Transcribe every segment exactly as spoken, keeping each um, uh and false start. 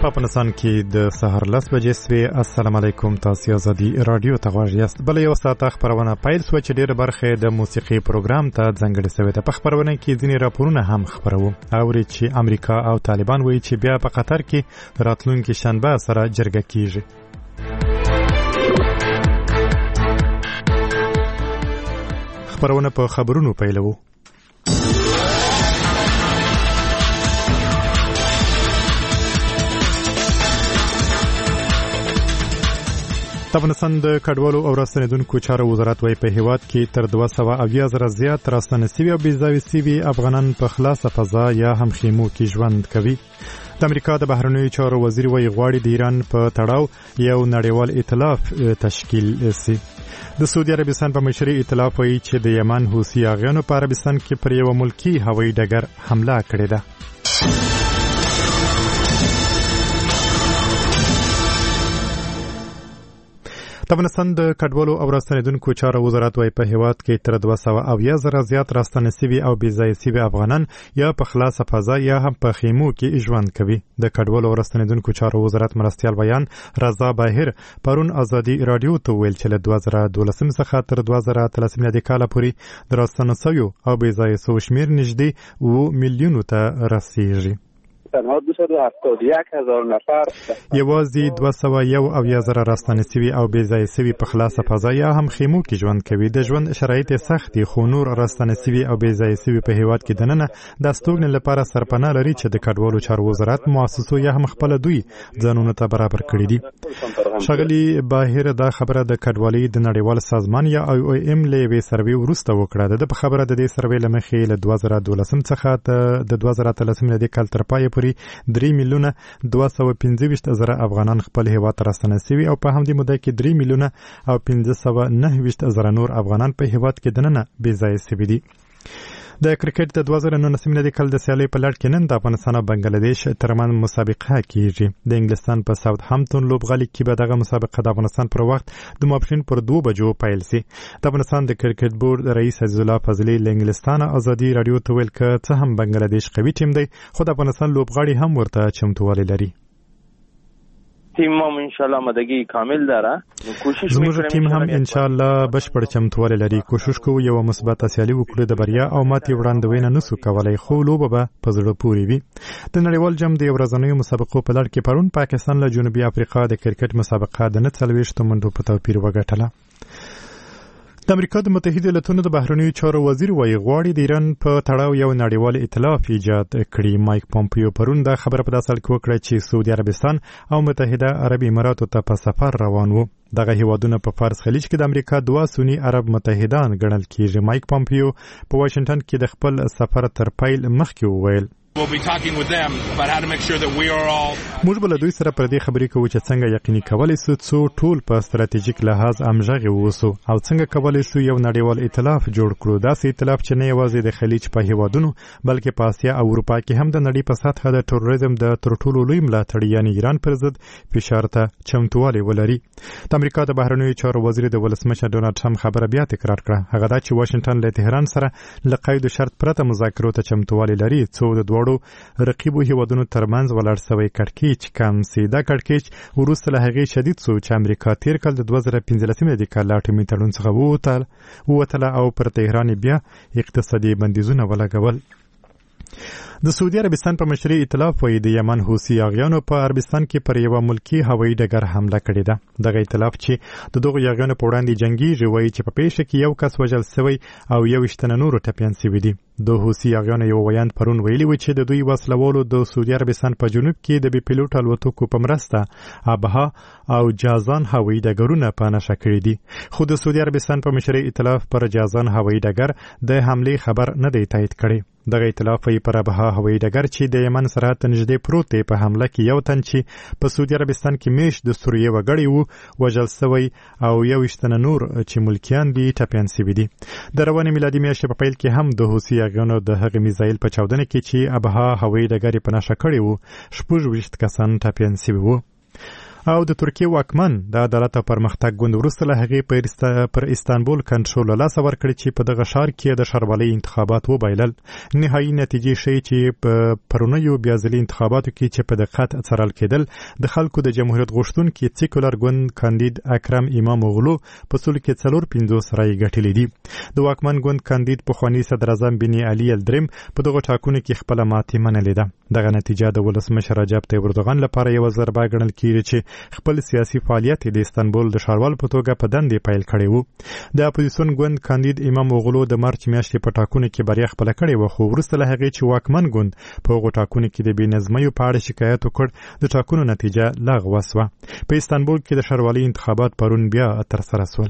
په افغانستان کې د سهار لس بجې سوي. السلام علیکم، تاسو ازادي رادیو ته غواړئ یاست. بل یو ساعت خبرونه پیل سو چې ډېر برخه د موسیقي پروګرام ته ځانګړې شوې ده. په خبرونه کې ځینې راپورونه هم خبرو اوري چې امریکا او طالبان وایي چې بیا په قطر کې راتلونکي شنبه سره جرګه کیږي. خبرونه په خبرونو پیلوو. د افغانستان د کډوالو او راستنیدونکو چارو وزارت وايي په هیواد کې تر دوه سوه اویا زره زیات راستنه سوي او بېځایه سوي افغانان په خلاصه فضا یا هم خیمو کې ژوند کوي. د امریکا د بهرنیو چارو وزیر وايي غواړي د ایران په تړاو یو نړیوال ائتلاف تشکیل شي. د سعودي عربستان په مشرۍ ائتلاف وايي چې د یمن حوثي اغیانو په عربستان کې پر یو ملکی هوایي ډګر حمله کړې ده. د افغانستان د کډوالو او راستنیدونکو چارو وزارت وايي په هیواد کې تر دوه سوه اویا زره زیات راستنه سوي او بېځایه سوي افغانان یا په خلاصه فضا یا هم په خیمو کې ژوند کوي. د کډوالو او راستنیدونکو چارو وزارت مرستیال بیان رضا باهر پرون ازادي رادیو ته ویل چې له دوه زره دولسم څخه تر دوه زره اتلسم میلادي کال پورې د راستنه سویو او بېځایه سوو شمېر نږدې اووه میلیونو ته رسیږي. تنها دویست و هفتاد و یک هزار نفر یوازې دوه سوه یو اویا زره راستنه سوي او بېځایه سوي په خلاصه فضا یا هم خیمو کې ژوند کوي. د ژوند شرایط سخت دي خو نور راستنه سوي او بېځایه سوي په هیواد کې دننه د استوګنې لپاره سرپناه لري چې د کډوالو چارو وزارت مؤسسو یا هم خپل دوی ځانونه ته برابر کړي دي. ښاغلي باهر دا خبره د کډوالۍ د نړیوال سازمان یا آی او ایم له یوې سروې وروسته وکړه. د خبره د دې سروې له مخې له دوه زره دولسم څخه د دوه زره اتلسم میلادي کال تر پایه پورې درې میلیونه دوه سوه پنځه ویشت زره افغانان خپل هیواد ته راستنه سوي او په همدې موده کې درې میلیونه او پنځه سوه نهه ویشت زره نور افغانان په هیواد کې دننه بېځایه سوي دي. د کرکټ د دوه زره نولسم میلادي کال د سیالۍ په لړ کې نن د افغانستان او بنګلادیش ترمنځ مسابقه کیږي. د انګلستان په ساوث هامپټون لوبغالي کې به دغه مسابقه د افغانستان پر وخت د ماپښین پر دوه بجو پیل شي. د افغانستان د کرکټ بورډ رئیس عزیز الله فضلي له انګلستان ازادي رادیو ته ویل چې څه هم بنګلادیش قوي ټیم دی خو د افغانستان لوبغاړي هم ورته چمتووالی لري. تیم هم ان شاء الله آمادگی کامل داره. کوشش زموږ ټیم هم ان شاء الله بشپړ چمتووالی لري. کوشش کوو یو مثبت سیالي وکړو. د بریا او ماتې وړاندوینه نسو کولای خو لوبه به په زړه پورې وي. د نړیوال جام د ورځنیو مسابقو په لړ کې پرون پاکستان له جنوبي افریقا د کرکټ مسابقه د نه څلوېښتو منډو په توپیر وګټله. د امریکا د متحده ایالاتونو د بهرنیو چارو وزیر وايي غواړي د ایران په تړاو یو نړیوال ائتلاف ایجاد کړي. مایک پومپیو پرون دا خبره په داسې حال کې وکړه چې سعودي عربستان او متحده عربي اماراتو ته په سفر روان وو. دغه هیوادونه په فارس خلیج کې د امریکا دوه سنی عرب متحدان ګڼل کیږي. مایک پومپیو په واشنگټن کې د خپل سفر تر پیل مخکې وویل موږ به له دوی سره پر دې خبرې کوو چې څنګه یقیني کولی شو څو ټول په ستراتیژیک لحاظ همغږي واوسو او څنګه کولی شو یو نړیوال ائتلاف جوړ کړو. داسې ائتلاف چې نه یوازې د خلیج په هیوادونو بلکې په اسیا او اروپا کې هم د نړۍ په سطحه د تروریزم د تر ټولو لوی ملاتړي یعنې ایران پر ضد فشار ته چمتووالی ولري. د امریکا د بهرنیو چارو وزیر د ولسمشر ډونالډ ټرمپ خبره بیا تکرار کړه. هغه دا چې واشنگټن له تهران سره له قید شرط پرته مذاکرو ته چمتووالی لري څو د دوړو رقیبو هیوادونو ترمنځ ولاړ سوی کړکېچ کم سي. دا کړکېچ وروسته له هغې شدید سو چې امریکا تیر کال د دوه زره پنځلسم میلادي کال له اټومي تړون څخه ووتله او پر تهران بیا اقتصادي بندیزونه ولګول. د سعودي عربستان په مشرۍ ائتلاف وايي د یمن حوثي اغیانو په عربستان کې پر یو ملکی هوایي ډګر حمله کړې ده. دغه ائتلاف چې د دغو اغیانو په وړاندې جنګیږي وايي چې په پیښه کې یو کس وژل شوی او یوویشت تنه نور ټپیان شوي دي. د حوثي اغیانو یو ویاند پرون ویلي و چې د دوی وسلوالو د سعودي عربستان په جنوب کې د بې پیلوټ الوتکو په مرسته ابها او جازان هوایي ډګرونه په نښه کړي دي. خو د سعودي عربستان په مشرۍ ائتلاف پر جازان هوایي ډګر د حملې خبر نه دی تایید کړی. دغه ائتلاف یې پر ابها هوایي ډګر چې د یمن سرحد ته نږدې پروت دی په حمله کې یو تن چې په سعودي عربستان کې میشت د سوریې وګړی وو وژل شوی او یوویشت تنه نور چې ملکیان دي ټپیان شوي دي. د روانې میلادي میاشتې په پیل کې هم د حوثي اغیانو د هغې میزایل په چاودنه کې چې ابها هوایي ډګر یې په نښه کړی وو شپږ ویشت کسان ټپیان شوي وو. او د ترکیه واکمن د عدالت او پرمختګ ګوند وروسته له هغې پر استانبول کنټرول له لاسه ورکړی چې په دغه ښار کې د ښاروالۍ انتخابات وبایلل. نهایي نتیجې ښیي چې په پرونیو بیا ځلي انتخاباتو کې چې په دقت څارل کېدل د خلکو د جمهوریت غوښتونکي سیکولر ګوند کاندید اکرم امام اوغلو په سلو کې څلور پنځوس رایې ګټلې دي. د واکمن ګوند کاندید پخواني صدر اعظم بن علي الدریم په دغه ټاکنو کې خپله ماتې منلې ده. دغه نتیجه د ولسمشر رجب طیب اردوغان لپاره یوه ضربه ګڼل کېږي چې خپل سیاسي فعالیت د استانبول د ښاروال په توګه په دندې پیل کړی و. د اپوزیسیون ګوند کاندید امام اوغلو د مارچ میاشتې په ټاکنو کې بریا خپله کړې وه، خو وروسته له هغې چې واکمن ګوند په هغو ټاکنو کې د بې نظمیو په اړه شکایت وکړ، د ټاکنو نتیجه لغوه شوه. په استانبول کې د ښاروالۍ انتخابات پرون بیا ترسره شول.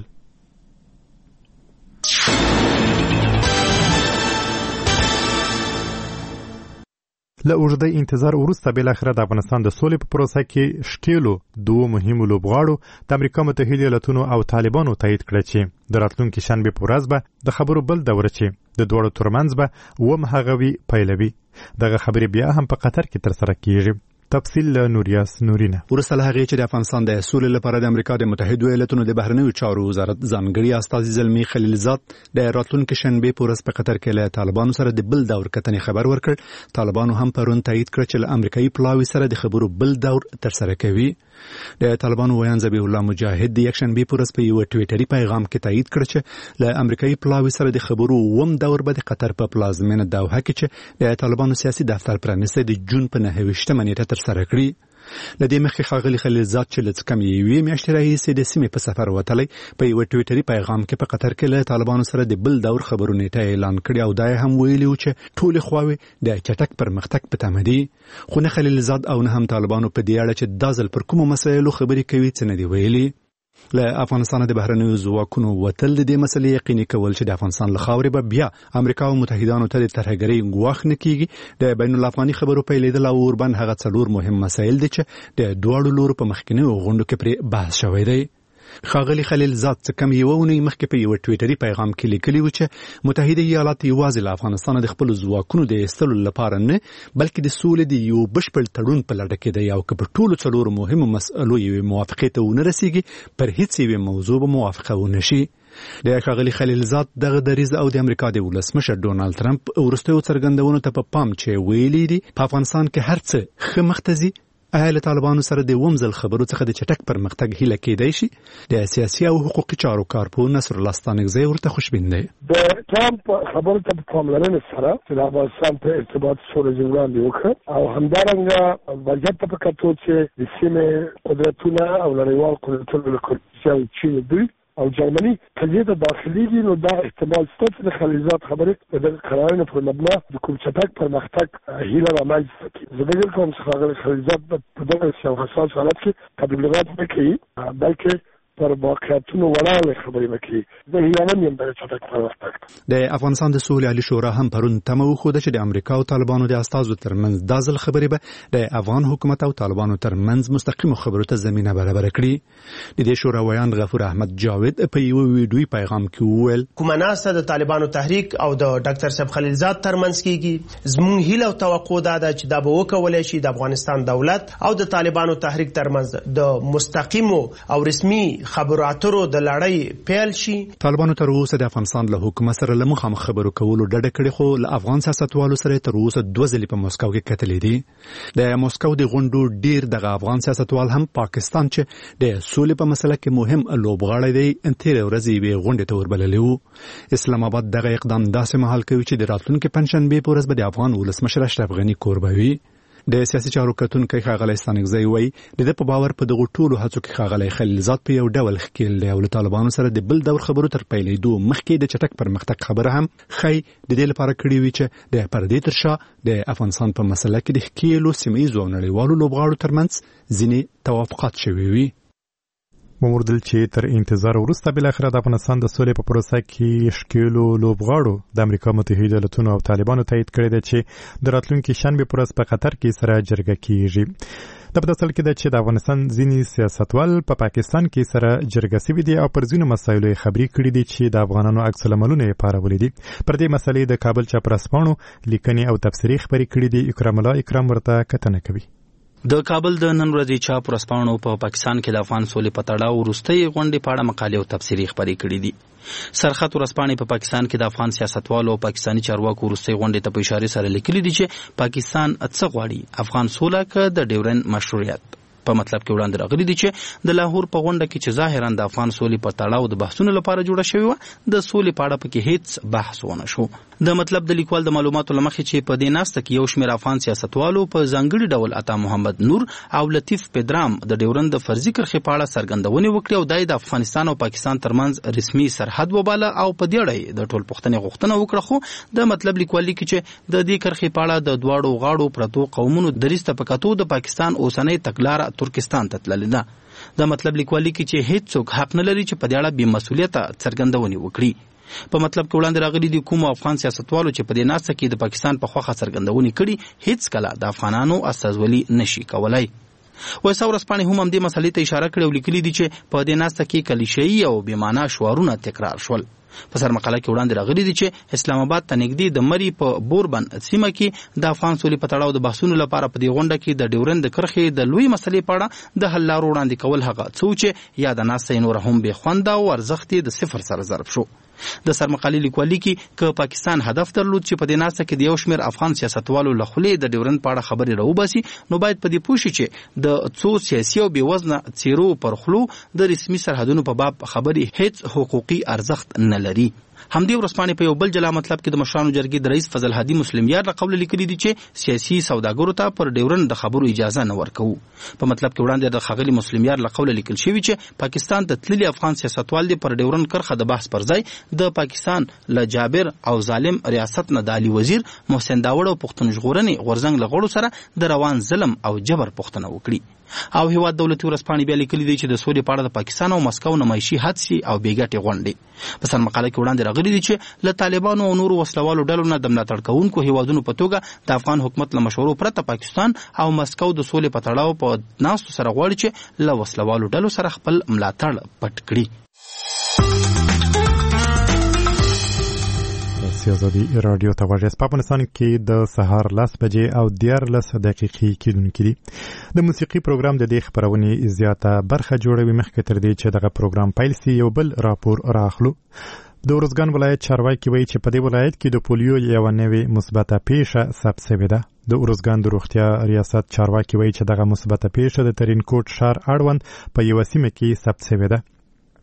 له اوږده انتظار وروسته بالاخره د افغانستان د سولې په پروسه کې ښکېلو دوو مهمو لوبغاړو د امریکا متحده ایالتونو او طالبانو تایید کړه چې د راتلونکي شنبې په ورځ به د خبرو بل دوره چې د دواړو ترمنځ به اووم هغوی پیلوي. دغه خبرې بیا هم په قطر کې ترسره کیږي. تفصیل له نوریاس نورینه. ورسره هغه چې د افغانستان د سولې لپاره د امریکا د متحده ایالاتونو د بهرنیو چارو وزارت ځانګړي استازي زلمی خلیلزاد د راتلونکي شنبه په ورځ په قطر کې له طالبانو سره د بل دور کتنې خبر ورکړ. طالبانو هم پرون تایید کړ چې له امریکایي پلاوي سره د خبرو بل دور ترسره کوي. د طالبانو ویان ذبیح الله مجاهد د یک شنبه په ورځ په یو ټویټري پیغام کې تایید کړ چې له امریکایي پلاوي سره د خبرو وم دور به د قطر په پلازمینه دوحه کې چې د طالبانو سیاسي دفتر پرانیسته د جون په نهه ویشتمه نیټه ترسره کړی. لدې مخکې ښاغلي خلیلزاد چې له کم یوې میاشتې راهیسې د سیمې په سفر وتلی په یو ټویټري پیغام کې په قطر کې له طالبانو سره د بل دور خبرو نیټه اعلان کړی او دا هم ویلي و چې ټولې خواوې د چټک پرمختګ په تمه دي. خو نه خلیلزاد او نه هم طالبانو په دې اړه چې دا ځل پر کومو مسایلو خبرې کوي څه نه دي ویلي. له افغانستان د بهرنیو ځواکونو وتل د دې مسلې یقیني کول چې د افغانستان له خاورې به بیا امریکا او متحدانو ته د ترهګرۍ ګواښ نه کیږي. د بین الافغاني خبرو پیلېدل او اوربند هغه څلور مهم مسایل دي چې د دواړو لورو په مخکینیو غونډو کې پرې بحث شوی دی. ښاغلي خلیلزاد څه کم یوه اونۍ مخکې په یوه ټویټري پیغام کې لیکلي و چې متحده ایالات یوازې له افغانستانه د خپلو ځواکونو د ایستلو لپاره نه بلکې د سولې د یو بشپړ تړون په لټه کې دی او که په ټولو څلورو مهمو مسئلو یوې موافقې ته ونه رسیږي پر هیڅ یوې موضوع به موافقه ونه شي. د ښاغلي خلیلزاد دغه دریځ او د امریکا د ولسمشر ډونالد ټرمپ وروستیو څرګندونو ته په پام چې ویلي دي په افغانستان کې هر څه ښه مخته ځي، آیا له طالبانو سره د ومزل خبرو څخه د چټک پرمختګ هیله کېدای شي؟ د سیاسي او حقوقي چارو کارپوه نصر الله ستانکزی ورته خوشبین دی. د ټرمپ خبرو ته په پاملرنې سره چې د افغانستان په ارتباط سره وړاندې وکړ او همدارنګه وضعیت ته په کتو چې د سیمې قدرتونه او نړیوال قدرتونه لکه چین دوی او جرمني قضیه ته داخليږي، نو دا احتمال شته چې د خلیلزاد خبرې د قرارونو په مبنا د کوم چټک پرمختګ هیله رامنځته کړي. زه فکر کوم چې خاغلی خلیلزاد په دغه یو حساس حالت کې تبلیغات نه کوي بلکې پر واقعیتونو ولاړې خبرې وکړي. زه هیله یم د چټک پرمختګ. د افغانستان د سولې عالي شورا هم پرون تمه وښوده چې د امریکا او طالبانو د استازو ترمنځ دا ځل خبرې به د افغان حکومت او طالبانو ترمنځ مستقیمو خبرو ته زمینه برابره کړي. د دې شورا ویان غفور احمد جاوید په یو ویډیوي پیغام کې وویل کومه ناسته د طالبانو تحریک او د ډاکټر صاحب خلیلزاد ترمنځ کېږي، زموږ هیله او توقع دا ده چې دا به وکولی شي د افغانستان دولت او د طالبانو تحریک ترمنځ د مستقیمو او رسمي خبرو اترو د لړۍ پیل شي. طالبانو تر اوسه د افغانستان له حکومت سره له مخامخ خبرو کولو ډډه کړې، خو له افغان سیاستوالو سره تر اوسه دوه ځلې په مسکو کې کتلې دي. د مسکو د غونډو ډیر دغه افغان سیاستوال هم پاکستان چې د سولې په مسله کې مهم لوبغاړی دی تېرې ورځې یوې غونډې ته وربللی و. اسلام آباد دغه اقدام داسې مهال کوي چې د راتلونکي پنجشنبې په ورځ به د افغان ولسمشر اشرف غني کوربه وي. د سیاسي چارو کتونکی ښاغلی ستانکزی وایي د ده په باور په دغو ټولو هڅو کې ښاغلی خلیلزاد په یو ډول ښکیل دی او له طالبانو سره د بل دور خبرو تر پیلېدو مخکې د چټک پرمختګ خبره هم ښایي د دې لپاره کړې وي چې د پردې تر شا د افغانستان په مسله کې د ښکیلو سیمه ییزو او نړیوالو لوبغاړو ترمنځ ځینې توافقات شوي وي. وموردل چې تر انتظار وروسته بالاخره د افغانستان د سولې په پروسه کې ښکېلو لوبغاړو د امریکا متحده ایالتونو او طالبانو تایید کړی دی چې د راتلونکي شنبې په ورځ په قطر کې سره جرګه کیږي. د په اصل کې ده چې د افغانستان ځینې سیاستوال په پاکستان کې سره جرګه سوي دي او پر ځینو مسایلو یې خبرې کړي دي چې د افغانانو عکس العملونه یې پارولي دي. پر دې مسلې د کابل چاپرسپاڼو لیکنې او تبصرې خبرې کړي دي. اکرام الله اکرام ورته کتنه کوي. د کابل د نن ورځې چاپ ورځپاڼو په پاکستان کې د افغان سولې په تړاو وروستۍ غونډې په اړه مقالې او تبصرې خپرې کړې دي. سرخط ورځپاڼې په پاکستان کې د افغان سیاستوالو او پاکستاني چارواکو وروستۍ غونډې ته په اشارې سره لیکلي دي چې پاکستان څه غواړي، افغان سوله که د ډیورن مشروعیت. په مطلب کې وړاندې راغلي دي چې د لاهور په غونډه کې چې ظاهرا د افغان سولې په تړاو د بحثونو لپاره جوړه شوې وه، د سولې په اړه پکې هیڅ بحث ونه شو. د مطلب د لیکوال د معلوماتو له مخې چې په دې ناسته کې یو شمېر افغان سیاستوالو په ځانګړي ډول عطا محمد نور او لطیف پدرام د ډیورن د فرضي کرښې په اړه څرګندونې وکړې او دا د افغانستان او پاکستان ترمنځ رسمي سرحد وباله او په دې اړه د ټول پوښتنې غوښتنه وکړه. خو د مطلب لیکوال لیکي چې د دې کرښې په اړه د دواړو غاړو پرتو قومونو دریځ ته په کتو د پاکستان اوسنۍ تګلاره ترکستان ته تللې ده. د مطلب لیکوال لیکي چې هیڅ څوک حق نه لري چې په دې اړه بې مسؤلیته څرګندونې وکړي. په مطلب کې وړاندې راغلي دي کوم افغان سیاستوالو چې په دې ناسته کې د پاکستان په خوښه څرګندونې کړي هیڅ کله د افغانانو استازولي نشي کولای. وایسا ورځپاڼې هم همدې مسلې ته اشاره کړې او لیکلي دي چې په دې ناسته کې کلیشه‌ایي او بې معنا شعارونه تکرار شول. په سر مقاله کې وړاندې راغلي دي چې اسلام آباد ته نږدې د مری په بوربن سیمه کې د افغان سولې په تړاو د بحثونو لپاره په دې غونډه کې د ډیورن د کرښې د لوی مسلې په اړه د حل لارو وړاندې کول هغه څه چې یا د ناسته نور هم بې خونده او ارزښت د صفر سره ضرب شو. د سرمقالې لیکوال لیکي که پاکستان هدف درلود چې په دې ناسته کې د یو شمېر افغان سیاستوالو له خولې د ډیورن په اړه خبرې راوباسي، نو باید په دې پوه شي چې د څو سیاسي او بې وزنه څیرو پر خولو د رسمي سرحدونو په باب خبرې هیڅ حقوقي ارزښت نه لري. همدې ورځپاڼې په یو بل جلا مطلب کې د مشرانو جرګې د رئیس فضل هادي مسلم یار له قوله لیکلي دي چې سیاسي سوداګرو ته پر ډیورن د خبرو اجازه نه ورکوو. په مطلب کې وړاندې د ښاغلي مسلم یار له قوله لیکل شوي چې پاکستان ته تللي افغان سیاستوال دي پر ډیورن کرښه د بحث پر ځای د پاکستان له جابر او ظالم ریاست نه د علي وزیر محسن داوړ او پښتون ژغورنې غورځنګ له غړو سره د روان ظلم او جبر پوښتنه وکړي. او هیواد دولتي ورځپاڼې بیا لیکلي دي چې د سولې په اړه د پاکستان او مسکو نمایشي حادثې او بې ګټې غونډې. په سر مقاله کې وړاندې راغلي دي چې له طالبانو او نورو وسلوالو ډلو نه د ملاتړ کوونکو هیوادونو په توګه د افغان حکومت له مشورو پرته پاکستان او مسکو د سولې په تړاو په ناستو سره غواړي چې له وسلوالو ډلو سره خپل ملاتړ پټ کړي. سیاسي رادیو ته غوږ په افغانستان کې د سهار لس بجې او دیارلس دقیقې کېدونکې دي. د موسیقي پروګرام د دې خپرونې زیاته برخه جوړوي. مخکې تر دې چې دغه پروګرام پیل سي یو بل راپور راخلو. د ارزګان ولایت چارواکي وایي چې په دې ولایت کې د پولیو یوه نوې مثبته پیښه ثبت شوې ده. د ارزګان د روغتیا ریاست چارواکي وایي چې دغه مثبته پیښه د ترینکوټ ښار اړوند په یوه سیمه کې ثبت شوې ده.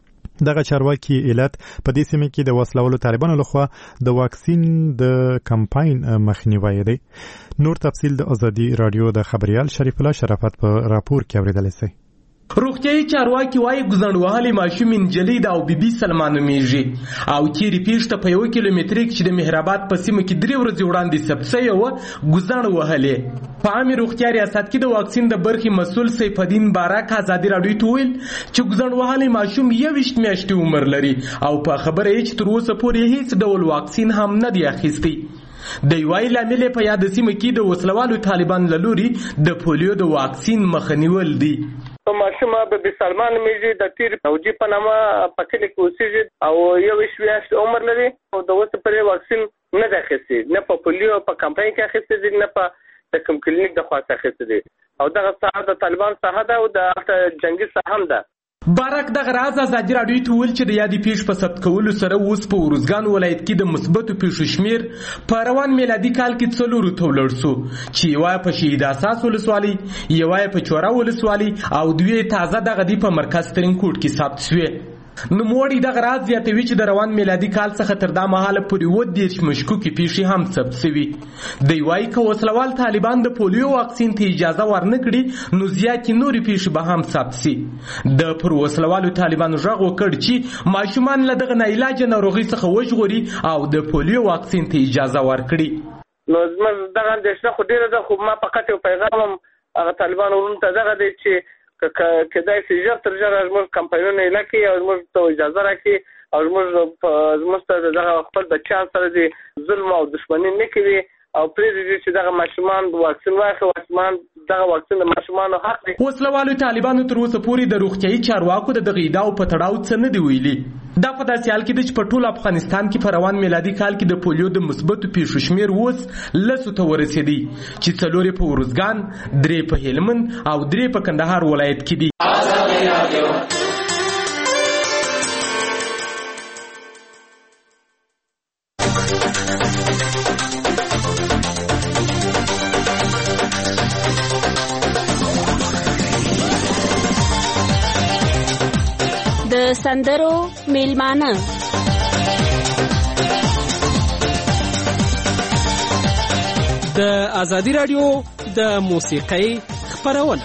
دغه چارواکي علت په دې سیمه کې د وسلوالو طالبانو لخوا د واکسین د کمپاین مخنیوی دی. نور تفصیل د ازادي رادیو د خبريال شریف الله شرافت په راپور کې اوریدل شي. روغتیايي چارواکي وايي ګزنډوهلې ماشوم انجلۍ د او بیبي سلمان نومیږي او تیرې پیښته په یو کیلومتر کې د مهرآباد په سیمه کې درې ورځې وړاندې ثبت شوې وه ګزنډ وهلې. په عامې روغتیا ریاست کې د واکسین د برخې مسؤل سیف الدین بارک ازادي راډیو ته ویل چې ګزنډوهلې ماشوم یویشت میاشتې عمر لري او په خبره یې چې تر اوسه پورې هیڅ ډول واکسین هم نه دی اخیستی. د یوای لامل په یاد سیمه کې د وسلوالو طالبان له لوري د پولیو د واکسین مخنیول دي. ماشوم به سلمان میږي د تیر فوجي په نامه په کلی کې اوسېږي او یو شویاش عمر لري او د اوسه پرې واکسین نه ده اخیستی، نه په پولیو په کمپاین کې اخیستی دي، نه په د کوم کلینیک د خواته اخیستی دي او دغه ساحه د طالبان ساحه ده او د جنگي ساحه هم ده. بارک دغه راز ازادي راډیو ته ویل چې د یادې پیښ په ثبت کولو سره اوس په ارزګان ولایت کې د مثبتو پیښو شمیر په روان میلادي کال کې څلورو ته ولاړ سو چې یوه په شهید اساس ولسوالۍ، یوه په چوره ولسوالۍ او دوی تازه دغه دی په مرکز ترینکوټ کې ثبت شوې. نوموړي دغه راز زیاتوي چې د روان میلادي کال څخه تر دا مهاله پورې اووه دېرش مشکوکې پیښې هم ثبت شوي. دوی وایي که وسلوال طالبان د پولیو واکسین ته اجازه ورنه کړي نو زیاتې نورې پیښې به هم ثبت شي. د پر وسلوالو طالبانو غږ وکړ چې ماشومان له دغه ناعلاجه ناروغۍ څخه وژغوري او د پولیو واکسین ته اجازه ورکړي. نو زموږ دغه اندېښنه خو ډېره ده، خو ما فقط یو پیغام هم هغه طالبانو وروڼو ته دغه دی چې کېدای شي ژر تر ژره زموږ کمپاینونه یې نه کړي او زموږ ته اجازه راکړي او زموږ زموږ ته دغه خپل بچیان سره د ظلم او دښمني نه کوي او پرې چې دغه ماشومان واکسین واخلي. واکسین دغه واکسین د ماشومانو حق دی. وسلوالو طالبانو تر اوسه پورې د روغتیايي چارواکو د دغه ادعاو په تړاو څه نه دی ویلي. دا په داسې حال کې ده چې په ټول افغانستان کې په روان میلادي کال کې د پولیو د مثبتو پیښو شمېر اوس لسو ته ورسېدی چې څلور یې په ارزګان، درې په هلمند او درې په کندهار ولایت کې دي. د سندرو میلمانه د ازادي رادیو د موسیقۍ خپرونه.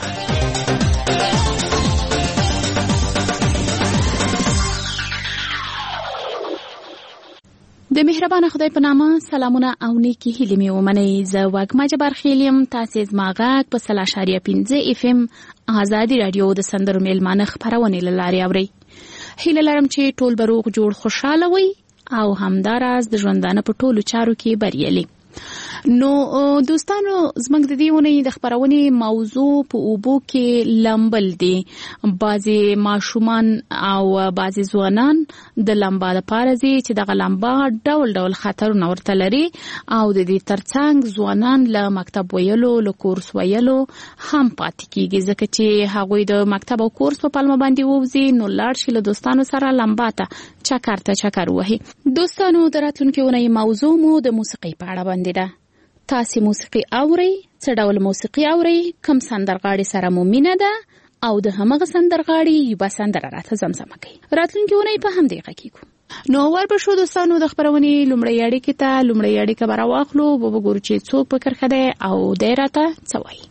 د مهربان خدای په نامه سلامونه او نیکی هیلې مې ومنئ. زه وږمه جبار خیل یم. تاسې زما غږ په سل اشاریه پنځه اف ام ازادي رادیو د سندرو میلمانه خپرونې له لارې اورئ. هیله لرم چې ټول به روغ جوړ خوشحاله وي او همداراز د ژوندانه په ټولو چارو کې بریالي. نو دوستانو زموږ د دې اونۍ د خپرونې موضوع په اوبو کې لامبل دي. بعضې ماشومان او بعضې ځوانان د لامبا دپاره ځي چې دغه لامبا ډول ډول خطرونه ورته لري او د دې ترڅنګ ځوانان له مکتب ویلو له کورس ویلو هم پاتې کیږي ځکه چې هغوی د مکتب او کورس په پلمه باندې ووځي نو لاړ شي له دوستانو سره لامبا ته چکر ته چکر وهي. دوستانو د راتلونکې اونۍ موضوع مو د موسیقۍ په اړه باندې ده. تاسې موسیقي اورئ؟ څه ډول موسیقي اورئ؟ کوم سندرغاړي سره مو مینه ده او د همغه سندرغاړي یوه سندره راته زمزمه کوي. راتلونکې اونۍ په همدې غږیږو. نو ورپسې دوستانو د خپرونې لومړۍ اړیکې ته لومړۍ اړیکه به راواخلو. به وګورو چې څوک په کرښه دی او دی راته څه وایي.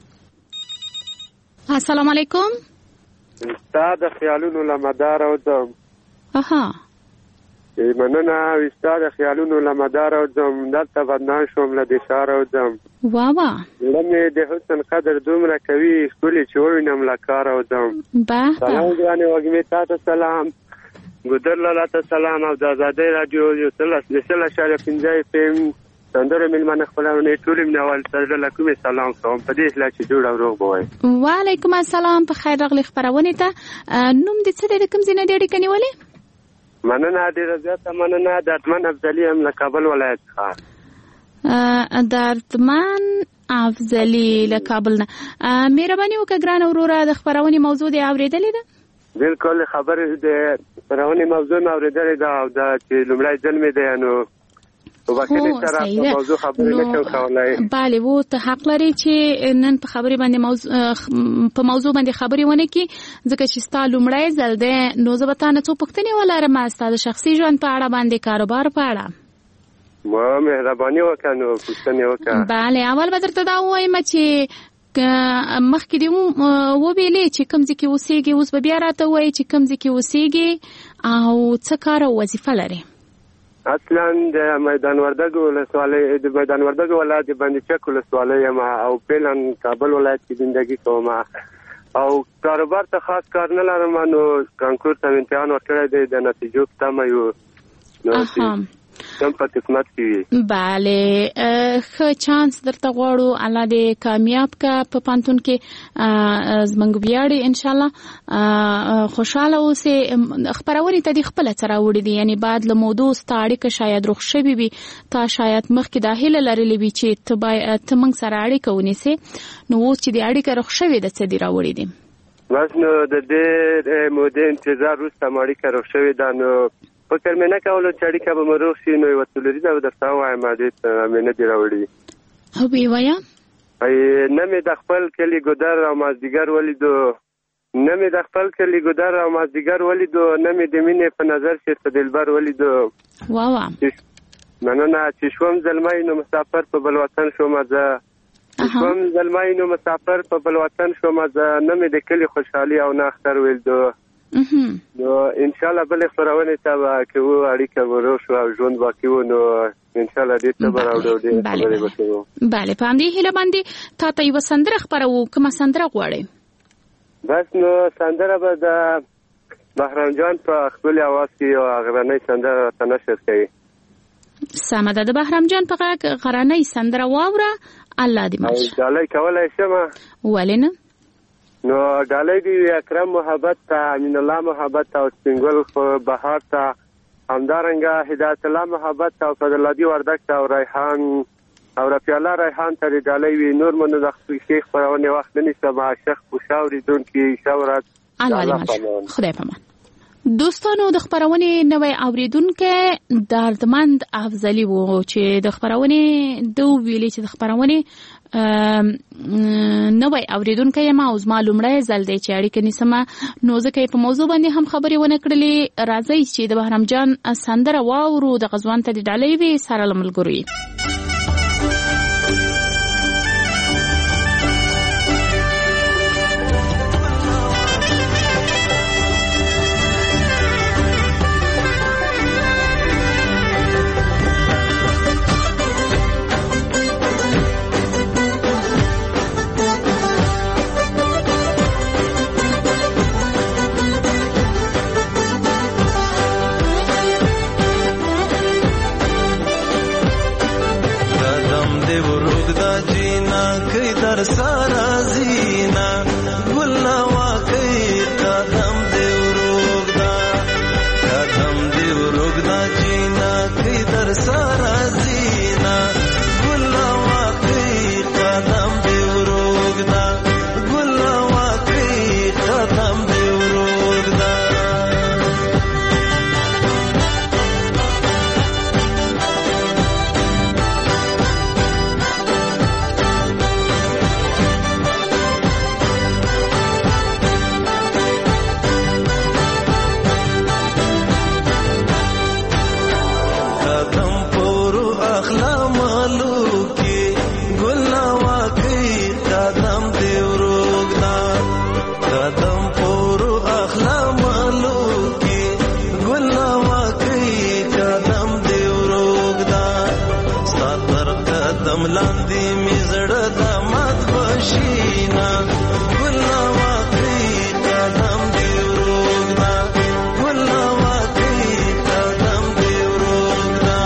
السلام علیکم. ستا د خیالونو له مداره وځم. اها مننه. ستا د خیالونو له مداره وځم. دلته بدنام شوم له دې ښاره وځم. واه زړه مې د حسن قدر دومره کوي ښکلې چې ووینم له کاره وځم. سلام ګرانې وږمې تا ته سلام، ګودر لالا ته سلام او د ازادۍ راډیو د سل اشاریه پنځه اف ام سندرو میلمانه خپرونې ټولې مینوال سره له کومې سلام کوم په دې هیله چې جوړ او روغ به وئ. وعلیکم السلام. په خیر راغلې خپرونې ته. نوم دې څه دی؟ د کوم ځای نه دې اړیکه نیولې؟ مننه ډېره زیاته مننه. دردمن افضلي یم له کابل ولایت څخه. دردمن افضلي له کابل نه. مهرباني وکړه ګرانه وروره د خپرونې موضوع دې اورېدلې ده؟ بالکل خبرې د خپرونې موضوع مې اورېدلې ده او دا چې لومړی ځل مې دی نو وبخښنې سره په موضوع خبرې نه شم کولی. بله و ته حق لرې چې نن په خبرې باندې موضوع په موضوع باندې خبرې ونه کړي ځکه چې ستا لومړی ځل دی. نو زه به تا نه څو پوښتنې ولرم ستا د شخصي ژوند په اړه باندې، کاروبار په اړه. ما مهرباني وکړه نو پوښتنې وکړه. بله اول به درته دا ووایم چې مخکې دې وویلې چې کوم ځای کې اوسېږې، اوس به بیا راته ووایې چې کوم ځای کې اوسېږې او څه کار او وظیفه لرې. اصلا د میدان وردګ ولسوالۍ د میدان وردګ ولایت د بندي چک ولسوالۍ یم او فعلا کابل ولایت کې زندگی کوم او کاروبار ته خاص کار نه لرم. نو کانکور ته امتحان ورکړی دی د نتیجو په تمه یو نو کوم په قسمت کې وي. بله ښه چانس درته غواړو. الله دې کامیاب کا په پانتون کې زموږ ویاړې انشاءالله. خوشحاله اوسې. خپرونې ته دې خپله څه راوړي دي؟ یعنې بعد له مودو ستا اړیکه شاید رخ شوې وي، تا شاید مخکې دا هیله لرلې وي چې ته باید ته موږ سره اړیکه ونیسې. نو اوس چې دې اړیکه رخ شوې ده څه دې راوړي دي؟ بس نو د دې مودې انتظار وروسته مو اړیکه رخ شوې ده. نو فکر مې نه کولو چې اړیکه به مو روغ شي. نو یوه څلوریزه به درته ووایم دې مې نه دي راوړي. او ویې وایه. نه مې د خپل کلي ګودر او مازدیګر ولیدو، نه مې د خپل کلي ګودر او مازدیګر ولیدو، نه مې د مینې په نظر چې دلبر ولیدو. واه مننه. چې شوم زلمی نو مسافر په بل وطن شوم زه، شوم زلمی نو مسافر په بل وطن شوم زه، نه مې د کلي خوشحالي او نه اختر ولیدو. نو انشاءالله بلې خپرونې ته به کوو اړیکه به روغ شو او ژوند باقي و. نو انشاءالله ډېر څه به راوړو، ډېرې خبرې به کوو. بله په همدې هیله باندې تا ته یوه سندره خپروو. کومه سندره غواړې؟ بس نو سندره به د بهرام جان په ښکلي اواز کې یوه غرنۍ سندره راته نشر کوي. سمه ده. د بهرام جان په غږ غرانۍ سندره واوره. الله دې ماشه. ډالۍ کولای شم؟ ولې نه؟ نو ډالۍ دې اکرم محبت ته، امین الله محبت ته او سپینګل بهار ته، همدارنګه هدایت الله محبت ته او فضل الله وردک ته او ریحان او رفیع الله ریحان ته ډالۍ وي. نور منو د شیخ خپرونې وخت نه نیسم. عاشق بوشاوري دونکي شاورت الله دې ماشه. خدای پامان. دوستانو د خبرونې نوې اوریدونکو دردمند افضلی وو چې د خبرونې دو ویلي چې د خبرونې نوې اوریدونکو یم او زما لومړی ځل دی چې اړیکه نیسم، نو ځکه په موضوع باندې هم خبرې ونه کړلې. راځئ چې د بهرام جان سندره واورو. د غزوان ته د ډالۍ وي سره له ملګرو. सारा जीना गुल्ला वाकई कदम देव रोगदा कदम देव रोगदा जीना किधर सारा जीना गुल्ला वाकई कदम देव रोगदा गुल्ला वाकई कदम देव रोगदा लांदी मिजड़ दामद बशीना गुल्ला वाकई कदम देव रोगदा गुल्ला वाकई कदम देव रोगदा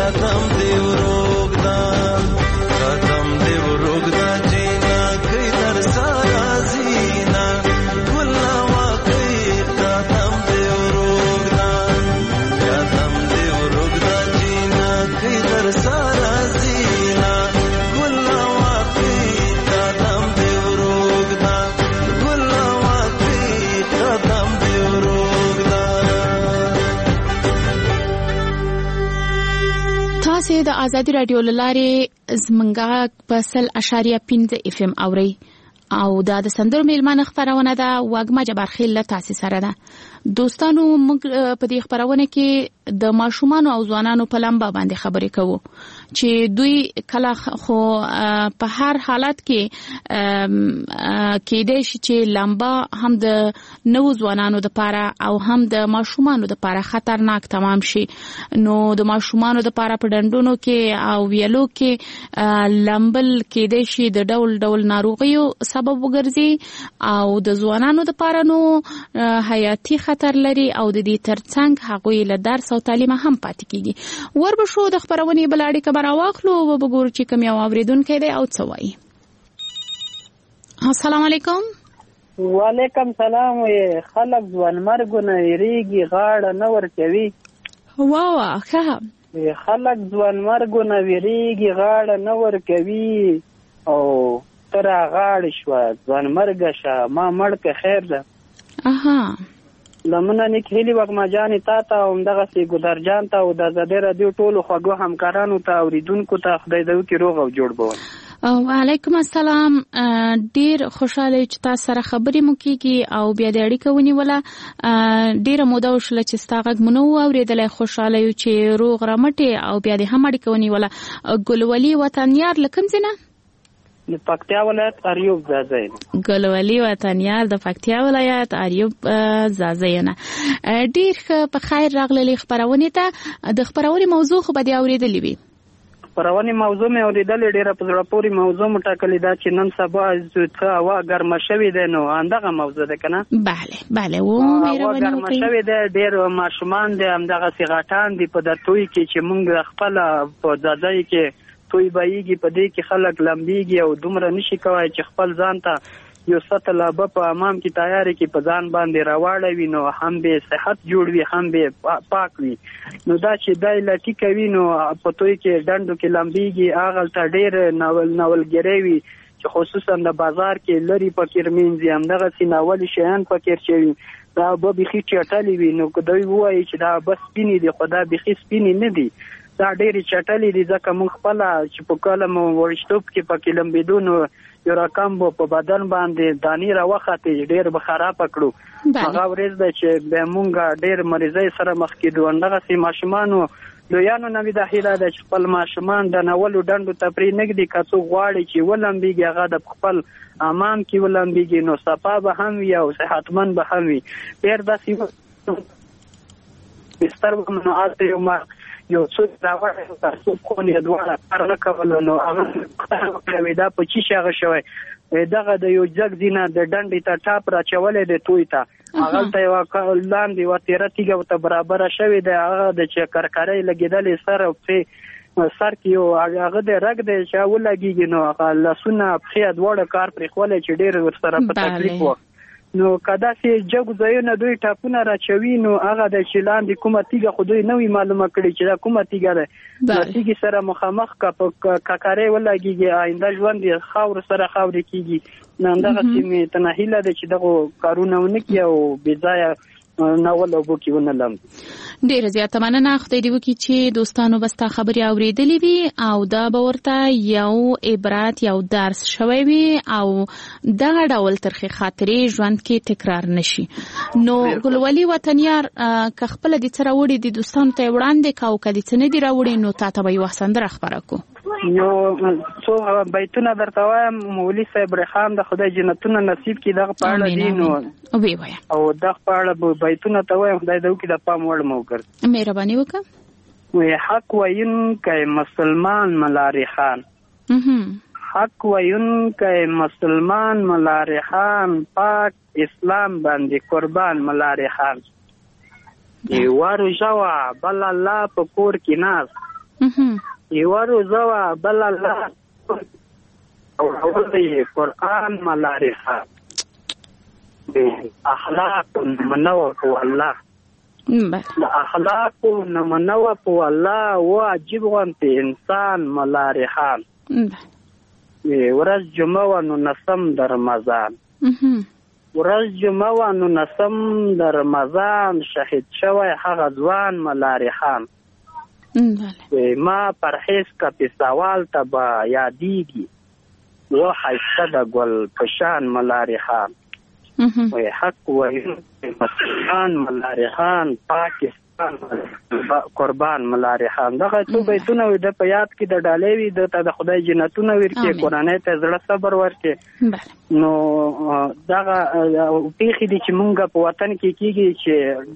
قدم دی ورګدا قدم دی ورګدا جینا کی در سارا زینا ګل واقعي قدم دی ورګدا قدم دی ورګدا جینا کی در سارا زینا ګل واقعي قدم دی ورګدا ګل واقعي قدم دی ورګدا. تاسو د آزادي رادیو لارې زمنګا پسل اشاریه پنځه اف ام اوري او دا د سندرو میلمانه خبرونه ده واګما جبار خیل تاسو سره ده. دوستانو موږ په دې خبرونه کې د ماشومان او ځوانانو په لمبا باندې خبرې کوو چې دوی کله خو په هر حالت کې کې د شي چې لمبا هم د نو ځوانانو لپاره او هم د ماشومانو لپاره خطرناک تمام شي. نو د ماشومانو لپاره په ډندونو کې او ویلو کې لمبل کې د شي د ډول ډول ناروغیو سبب وګرځي او د ځوانانو لپاره نو حیاتي خطر لري او د دې ترڅنګ هغه له درس او تعلیم هم پاتې کیږي. وربشو د خبرونه بلاړي کبر واخلو او وګورو چې کوم یو اوریدونکو دی او څه وایي. السلام علیکم. وعلیکم سلام. خلک ځوان مرګونه یریږي غاړه نه ورکوي. وا وا ښه. خلک ځوان مرګونه یریږي غاړه نه ورکوي او تر غاړه شو ځوان مرګ شه ما مړ که خیر ده. اها لمنه نیک هلی وګما جانې تا ته او دغه سي ګدر جان ته او د زده رادیو ټولو خوږو همکارانو ته اوریدونکو ته خدای دې وکړي روغ او جوړ بوي. وعلیکم السلام. ډیر خوشاله چې تاسو سره خبرې مو کیږي او بیا د اړیکې ونیوله. ډیره موده وشله چې ستاغه منو اوریدل. خوشاله یو چې روغ رمټي او بیا د هم اړیکې ونیوله. ګلولي وطنیار لکم زینه د پکتیا ولایت اریوب زازی. ګلولي وطنیار د پکتیا ولایت اریوب زازی نه. ډیر په خیر راغلي خبرونه ته. د خبرونه موضوع خو به دی اوریدلې وي. خبرونه موضوع مې اوریدلې ډیره په زړه پورې موضوع مټاکلې دا چې نن سبا زوته هوا ګرمه شوې ده نو اندغه موضوع ده کنه. bale bale و مې روانه ګرمه شوې ده. ډیر ماشومان دي همدغه سیغاټان دي په دتوي کې چې موږ خپل په زازی کې توی بایږي په دې کې خلک لمبيږي او دومره نشي کوي چې خپل ځان ته یو سطله په امام کې تیاری کې په ځان باندې راوړوي نو هم به صحت جوړ وي هم به پاک وي. نو دا چې دای لټی کوي نو په توی کې ډندو کې لمبيږي اغل ته ډیر ناول ناول ګریوي چې خصوصا د بازار کې لري پکې رمینځي همدغه سیناول شیان پکې چوي دا به بخي چټلې وي نو دوی وایي چې دا بس سپینې دي خدا بخي سپینې نه دي دا ډېری چټلې دي ځکه موږ خپل چې په کلم ورشتوب کې پکې لمبېدونو یو رقم په بدن باندې دانی راوخته ډېر به خراب کړو. هغه ورځ ده چې به موږ ډېر مریضۍ سره مخ کېدو. اندغه سي ماشومانو لویانو نوې د هیله د خپل ماشومان د نولو ډندو تفری نګدي کڅو غواړي چې ولمبيږي هغه د خپل امام کې ولمبيږي نو صفا به هم وي او صحتمن به هم وي. ډېر داسې بستر منعات یو ما یو څو راوړل تاسو کو نه دواړه کار نه کول نو هغه دا په چی شغه شوی دغه د یو جګ دینه د ډنډې ته ټاپ را چولې د توي ته هغه ته یو لاندې و تیرا تیګه ته برابر شوی د هغه د چکرکاري لګیدلې سره په سر کې یو هغه د رګ د شاو لګیږي نو هغه لسونه په دواړه کار پرې خولې چې ډېر ورسره په تکلیف و نو کدا سي جګ ځایونه دوی ټاپونه راچوي نو هغه د شیلان د کومه تیګه خو دوی نوې معلومه کړي چې دا کومه تیګه ده نو تیګي سره مخامخ کا کاکارې ولګيږي آینده ژوند خاور سره خاور کیږي نو دغه سیمه تنهیله ده چې دغه کارونه ونکي او بځای ناول او بوکي ونلم. ډیر زیاته مننه. خدای دې وکړي چې دوستانو بستا خبري اوریدلې وي او دا به ورته یو عبرت یو درس شوی وي او دا ډول ترخی خاطرې ژوند کې تکرار نشي. نو ګلولي وطنیار که خپل دې سره وړي د دوستانو ته وړاندې کاو کدي څه نه دی راوړي نو تاسو به یو سندره خبره کو. یو څو بیتونه درته وایم مولوی صاحب رحمان د خدای جنتونه نصیب کړي دغه پاړه دي نو وی وای او دغه پاړه بیتونه ته وایم خدای دې وکړي د پام وړ مو کړ. مهرباني وکړه. وی حق وین کای مسلمان ملاری خان حق وین کای مسلمان ملاری خان پاک اسلام باندې قربان ملاری خان ای وارو جوا بل الله په کور کې ناز یو روزه وا بل الله او اول قرآن ملارخه اخلاق منو په الله د اخلاق منو په الله واجب غونته انسان ملارخان ورځ جمعه و نو نسم د رمضان ورځ جمعه و نو نسم د رمضان شهید شوی هغه ځوان ملارخان ما پرهیز کا په سوال ته با یادېږي و حیثه د ګل پشان ملارخان وی حق وی مسلمان ملارخان پاکستان قربان ملارخان دغه څو بیتونه وي د په یاد کې د ډالۍ وي د د خدای جنتونه ورکړي قرآني ته زړه صبر ورکړي نو دغه پیخي دي چې مونږ په وطن کې کیږي چې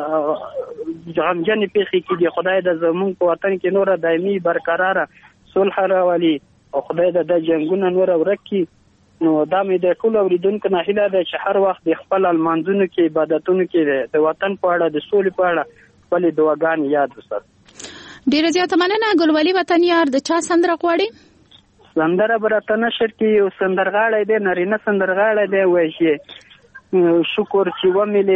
ډېر غمجن پیخي کیږي خدای د زمونږ په وطن کې نور دایمي برقرار صلح راولي او خدای د جنگونو نور ورکړي نو دا مې د ټول اوریدونکو نه هیله ده چې هر وخت د خپل المانځونو کې عبادتونو کې د وطن په اړه د سولې په اړه خپل دعاګانې یاد وساتي. ډیره زیاته مننه ګلولي وطن یار. د چا سندره غواړي؟ سندره برته نشر کې یو سندرغاړی دی نارینه سندرغاړی دی وایي چې شکر چې و ملي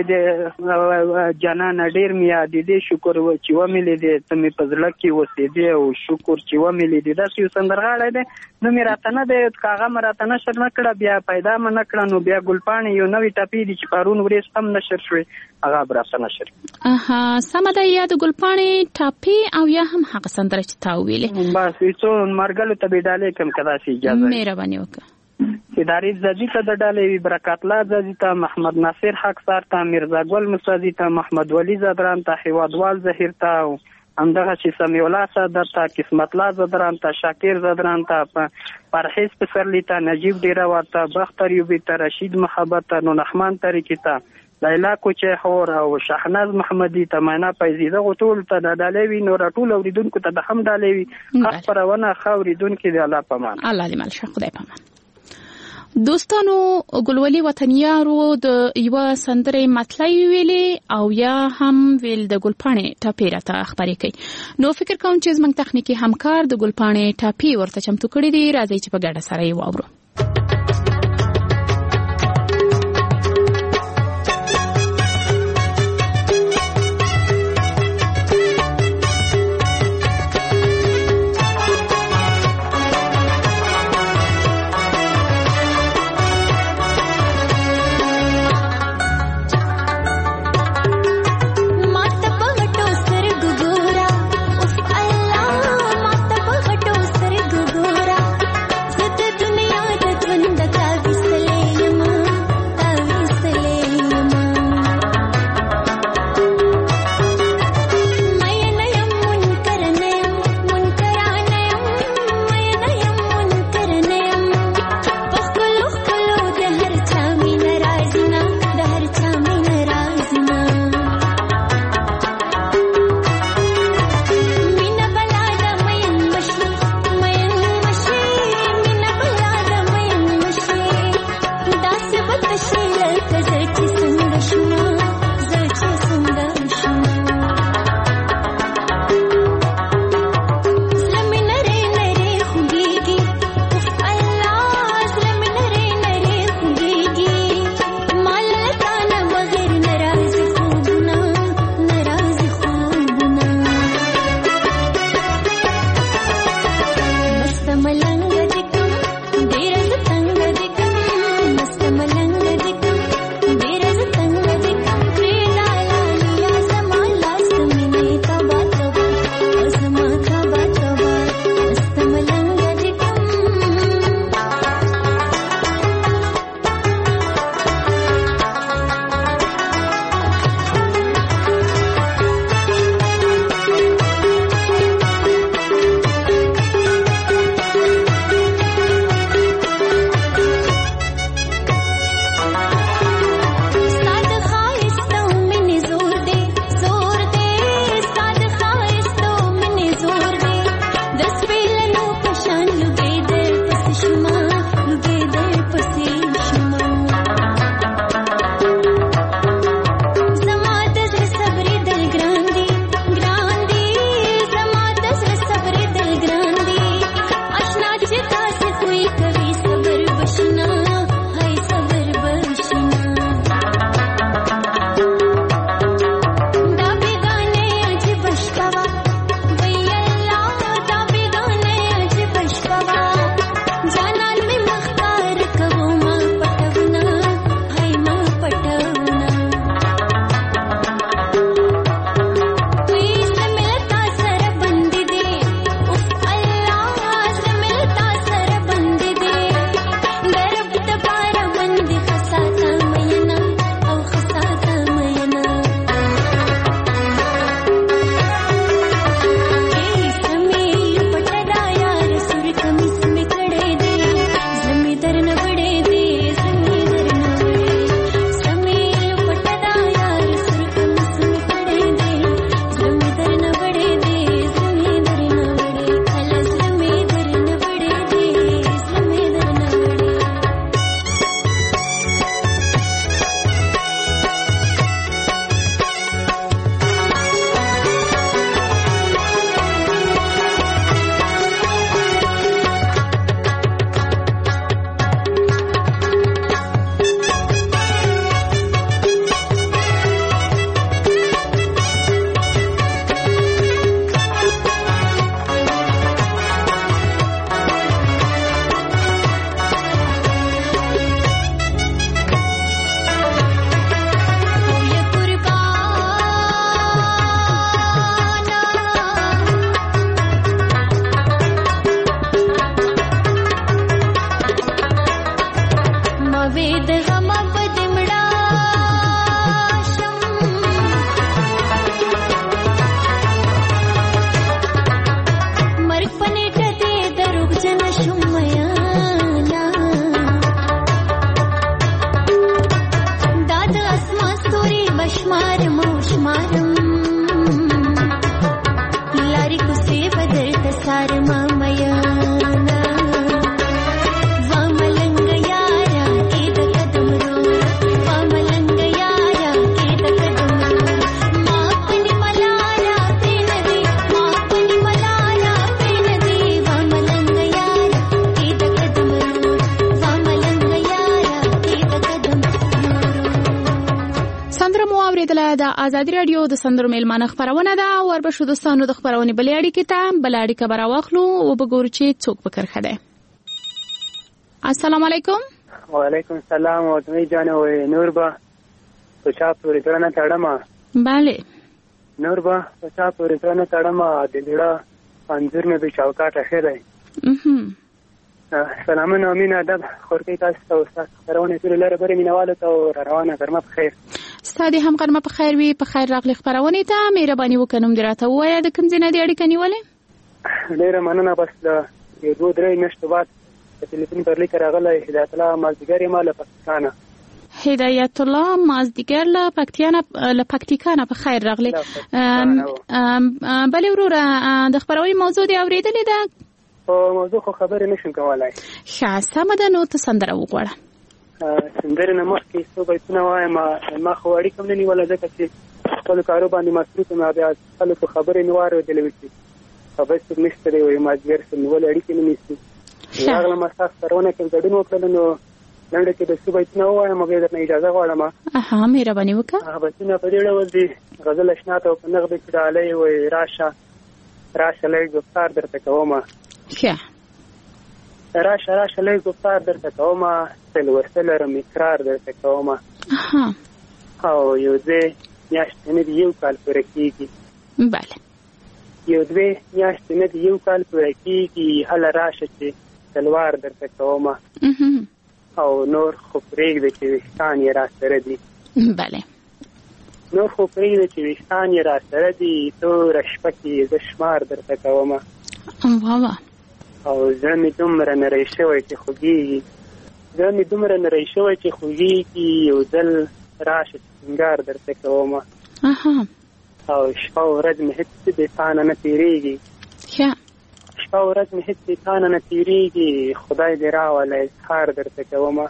د جانان ډیر می یادې دي شکر چې و ملي د تمې په زړه کې وسېدې او شکر چې و ملي د داسې یو سندرغاړی دی نو مې راته نه دی کاغه مې راته نشر نه کړه بیا پیدا مې نه کړه نو بیا ګلپاڼې یو نوی ټپې دي چې پرون ورځ هم نشر شوې هغه به راته نشر اها سمه ده یا د ګلپاڼې ټپې او یا هم هغه سندره چې تا ویلې بس هیڅو مرګلو ته به ډالۍ کوم که داسې اجازه مهرباني وکړه اداري زدي ته د ډالۍ وي برکات الله زدي ته محمد ناصر حق سار ته میرزا ګل مسعودي ته محمد ولی زدران ته هوادوال زهیر ته همدغه چې سمیع الله صدر ته قسمت الله زدران ته شاکر زدران ته پرهیز پسرلی ته نجیب ډیره ورته بختر یوبی ته رشید محبت ته نو رحمان طریقې ته لیلا کوچه خور او شاهناز محمدي ته معنا پیزیده غټول ته د ډالۍ وي نو راټول اوریدونکو ته د هم ډالۍ وي خاص پرونه خاوریدونکو دی الله پامان الله دې مل شه خدای پامان. دوستانو ګلولي وطنیارو د یو سندره مطلعي ویلې او یا هم ویل د ګلپاڼې ټاپې راته خبرې کوي نو فکر کوم چې زموږ تخنیکی همکار د ګلپاڼې ټاپې ورته چمتو کړي دي راځي چې په ګډه سره یې واورو. दुनिया د آزادي رادیو د سندرو میلمانه خبرونه ده او وربشو دوستانو د خبرونه بلې اړیکې ته بل اړیکه برا واخلو او وګورو چې څوک په کرخه ده. السلام علیکم. وعلیکم السلام. او تمي جان او نور با تو چا پوری ترنه تړما. bale نور با تو چا پوری ترنه تړما د دړه انځور مې به چوکاټ اخره. mhm سلامونه امین ادب خورکې تاسو ته استاد خبرونه ټول لاره بری مینواله ته روانه ګرمه په خیر. ستاسو هم غرمه په خیر وي. په خیر راغلی خبرونه ته مهرباني وکړم دراته وایا د کوم ځای نه اړیکه نیولې. ډیره مننه. بس د یو درې میاشتو بعد په ټلیفون پر لیک راغلی هدایت الله مازدیګر مال پاکستان. هدایت الله مازدیګر له پکتیانا له پکتیکانا په خیر راغلی. بلې وروره د خبرونه موضوع دی اوریدلې ده. او موضوع خو خبرې نشم کولای. ښه سمه ده نو ته سندره وغواړه. سندره نه مخکې څو بیتونه وایم. ما خو اړیکه هم نه نیوله ځکه چې خپلو کارو باندې مصروف یم. بیا خلکو خبرې مې واورېدلې وې چې خبر څوک نشته دی وایي مازدیګر سم نیولې اړیکې نه نیسي. راغلم ستا خپرونه کې ګډون وکړل نو لنډه کې د څو بیتونه ووایم بیا درنه اجازه غواړم. اها مهرباني وکړه. هغه بیتونه په دې ډول دي. غزل اشنا ته په نغد کې ډالۍ وایي راشه راشه لږ گفتار درته کومه. ښه راشه راشه لږ گفتار درته کومه تل ورته لرم اقرار درته کومه. او یو دوې میاشتې نه دي یو کال پوره کېږي. بله یو دوې میاشتې نه دي یو کال پوره کېږي هله راشه چې تلوار درته کومه. او نور خو پرېږده چې ویښتان یې را سره دي. بله نور خو پرېږده چې ویښتان یې را سره دي توره شپه کې زه شمار درته کومه. واه او زړه مې دومره نری شوی چې خوږېږي زړه مې دومره نری شوی چې خوږېږي یو ځل راشه سینګار درته کومه. او شپه ورځ مې هېڅ د تا نه نه تېرېږي. شپه ورځ مې هېڅ د تا نه نه تېرېږي خدای دې راوله اظهار درته کومه.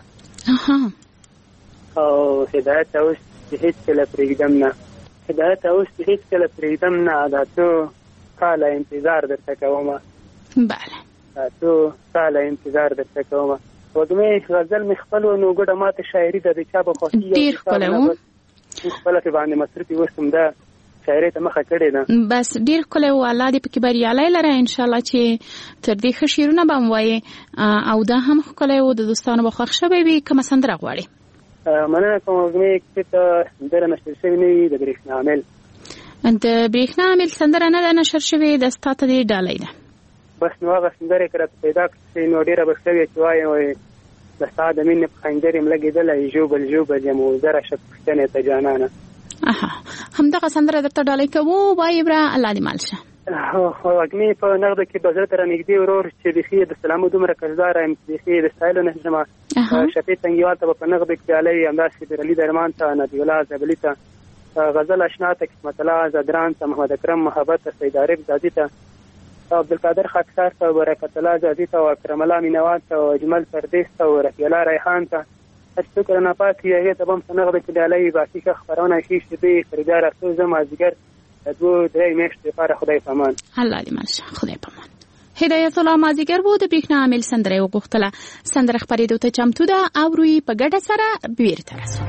او هدایت اوس چې هېڅکله پرېږدم نه هدایت اوس چې هېڅکله پرېږدم نه دا څو کاله انتظار درته کومه. بله تو ساله انتظار درته کومه. وګمې غزل مې خپل و نو ګډه ماته شاعري ده د چا په خوښي ډېر ښکلی و. خپله کې باندې مصروف اوس هم ده شاعري ته مخه کړې ده. بس ډېر ښکلی و. الله دې پکې بریالی لره انشاءالله چې تر دې ښه شعرونه به هم وایې او دا هم ښکلی و د دوستانو به خوښ شوی وي. کومه سندره غواړې؟ مننه کوم وګمې کښې ته سندره نشر شوې نه وي د برېښنا عامل. د برېښنا عامل سندره نه ده نشر شوې د ستا ته دې ډالۍ ده. بس نو هغه سندرې که راته پیدا کړې نو ډېره به ښه وي چې وایم وایي د ستا د مینې په خنجر یم لګېدلی ژوبل ژوبل یم زه راشه پوښتنې ته جانانه. اها همدغه سندره درته ډالۍ کوو. وایې بره الله دې مال شه. وږمې په نغده کې به زړه ته رانږدې ورور چې بیخي د سلامو دومره قرضداره یم چې بیخي د ستایلو نه شمه. شفیع تنګیوال ته به په نغده کې ډالۍ همداسې درعلي درمان ته نبي الله زبلي ته غزل اشنا ته قسمت الله زدران ته محمد اکرم محبت ته سید عارف زادي ته عبدالقادر خاکسار ته برکت الله زادي ته اکرم الله مینوال ته اجمل پردیس ته رفیع الله ریحان ته هر څوک رانه پاتې هغې ته به هم په نغده کې ډالۍ باقي ښه خپرونه ښې شېبې خریدار افسوس زه مازدیګر د دوو درې میاشتو لپاره خدای په امان. الله دې مل شه. خدای په امان. هدایت الله مازدیګر و د برېښنا عامل سندره یې وغوښتله. سندره خپرېدو ته چمتو ده او روی په ګډه سره بیرته رسو.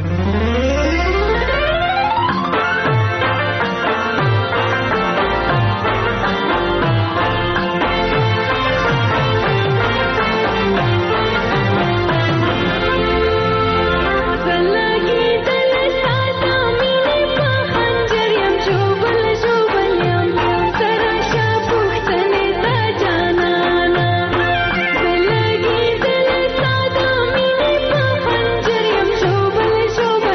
Show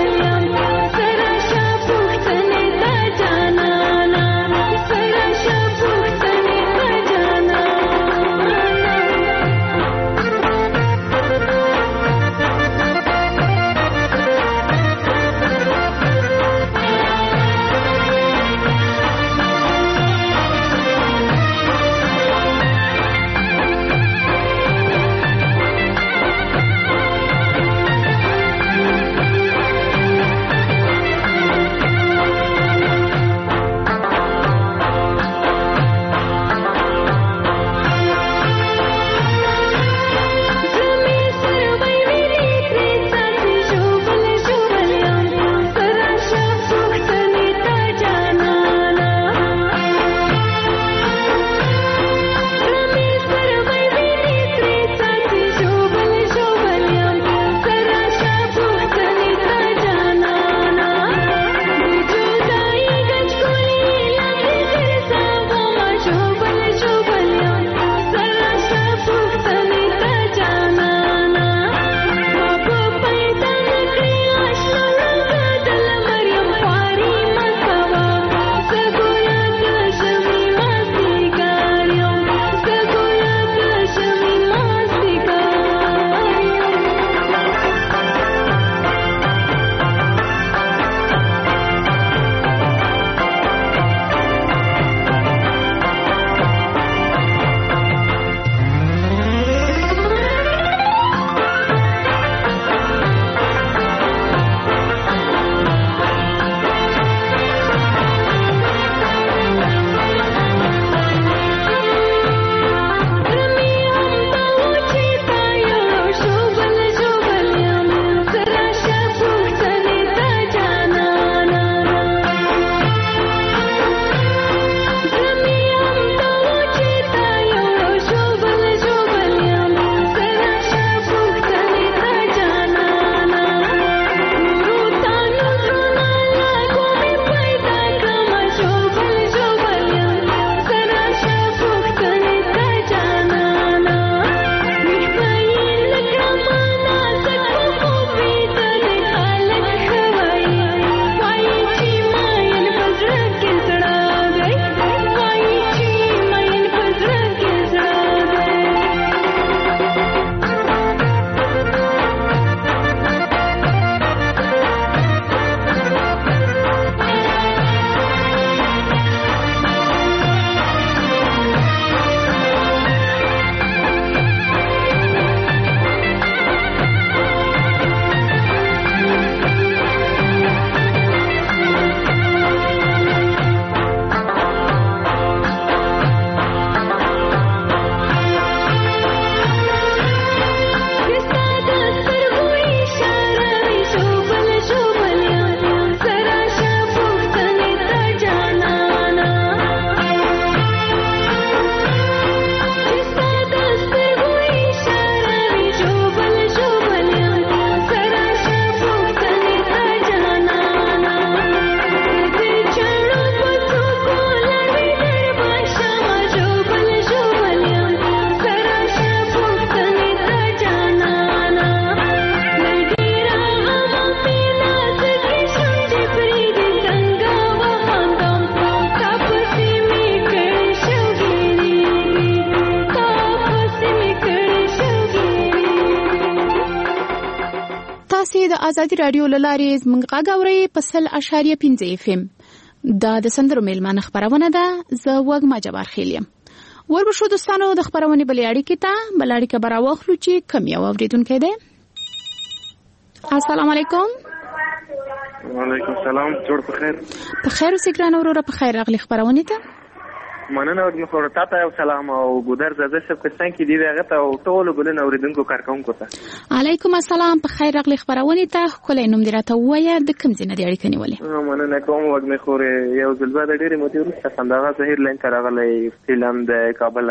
د ازادي رادیو لارې زموږ غږ اورئ په سل اشاریه پنځه اف ام. دا د سندرو میلمانه خبرونه ده. زه وږمه جبار خیلیم. وربشو دوستانو د خبرونه بلې اړیکې ته بل اړیکه برا واخلو چې کم یو اوریدونکو ده. السلام علیکم. وعلیکم السلام. جوړ په خیر. په خیر اوسې ګران وروره. په خیر راغلی خبرونه ته. مننه ورته خو تاسو یو سلام او ګودر زده سب کسان کې دی هغه ته او ټول ګلن اوریدونکو کارکونکو ته. علیکم السلام. په خیر راغلی خبرونه ته. کله نوم دراته وایي د کوم ځای نه دی اړیکه نیولې؟ مننه کوم وګمه خورې یو ځلبه د ډېرې مودې وروسته څنګه ظاهر لین راغلی فلم د کابل.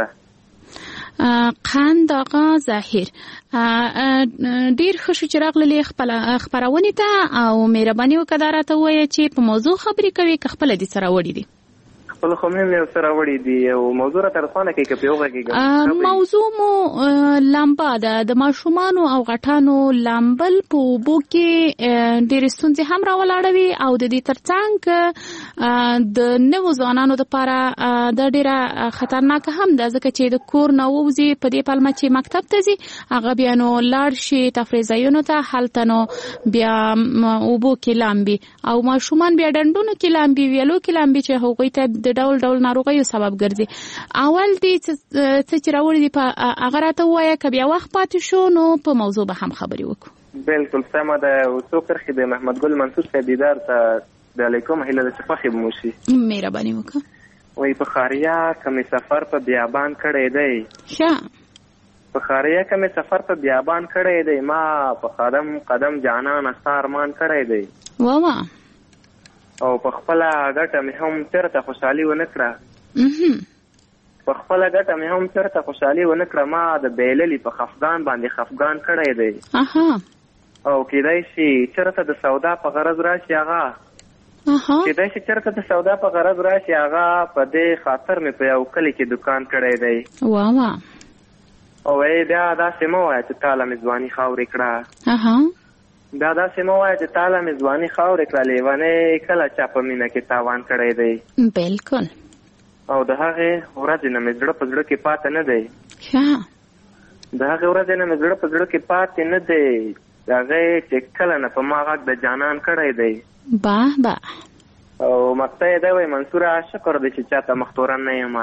قند آقا ظاهر ډیر خوشو چې راغلی خپل خبرونه ته او مهرباني وکړه راته وایي چې په موضوع خبرې کوي که خپل دي سره وړي دي. خپل خو مې یو سره وړي دي او موضوع را ترخانه کې کې پیوغه کې موضوع مو لامبا ده د ماشومانو او غټانو لامبل په بو کې ډېر ستونزې هم راولاړوي او د دې ترڅنګ د نوو ځوانانو لپاره د ډېره خطرناک هم ده ځکه چې د کور نه ووځي په دې پلمه چې مکتب ته ځي هغه بیا نو لاړ شي تفریح ځایونو ته هلته نو بیا اوبو کې لامبي او ماشومان بیا ډنډونو کې لامبي ویلو کې لامبي چې هغوی ته د ډول ډول ناروغیو سبب ګرځي. اول دې څه چې راوړي دي په هغه راته ووایه که بیا وخت پاتې شو نو په موضوع به هم خبرې وکړو. بالکل سمه ده. څو کرښې د محمد ګل منصور صاحب دیدار ته د علیکم هیله ده چې خوښې به مو شي. مهرباني وکړه. وایي په خاریه که مې سفر په بیابان کړی دی ښه په خاریه که مې سفر په بیابان کړی دی ما په قدم قدم جانان ستا ارمان کړی دی واه او په خپله ګټه مې هم چېرته خوشحالي ونه کړه په خپله ګټه مې هم چېرته خوشحالي ونه کړه ما د بیللي په خفګان باندې خفګان کړی دی او کېدای شي چېرته د سودا په غرض راشي هغه کېدای شي چېرته د سودا په غرض راشي هغه په دې خاطر مې په یو کلي کې دکان کړی دی واه او ای بیا داسې مه وایه چې تاله مې ځواني خاورې کړه بیا داسې مه وایه چې تاله مې ځواني خاورې کړه لیونۍ کله چا په مینه کې تاوان کړی دی بالکل او د هغې ورځې نه مې زړه په زړه کې پاته نه دی د هغې ورځې نه مې زړه په زړه کې پاتې نه دی د هغې چې کله نه په ما غږ د جانان کړی دی باه باه او مقطع یې دی وایي منصوره شکر دی چې چاته مختورن نه یم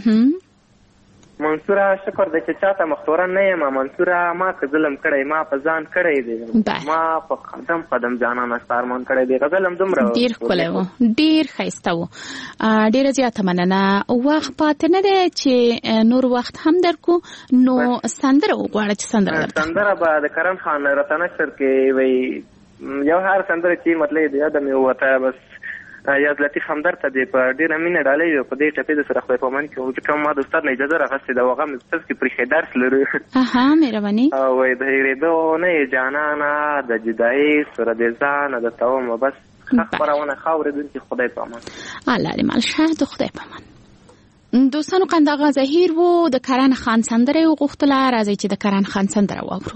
منصوره شکر دی چې چاته مختورن نه یم منصوره ما که ظلم کړی ما په ځان کړی دی ما په قدم قدم جانانه ستا ارمان کړی دی غزل هم دومره ډېر ښکلی و ډېر ښایسته و ډېره زیاته مننه وخت پاتې نه دی چې نور وخت هم درکو نو سندره وغواړه چې سندره درته سندره به د کرم خان رتنشر کې وایي یو هر سندره چې مطلب دی یاده مې ووته بس یاد لطیف همدرد ته دی په ډېره مینه ډالۍ وي په دې ټپې د سره خدای پامان کې ځکه ما د استاد نه اجازه راغستې ده هغه مې ستاسو کې پرېښی درس لرو مهرباني وایي د هېرېدو نه یې جانانه د جدایي سره د ځانه د تومه بس ښه خپرونه ښه اورېدونکي خدای پامان الله دې مال شه د خدای پامان. دوستانو قند آقا ظهیر و د کرن خان سندره یې وغوښتله راځئ چې د کرن خان سندره واورو.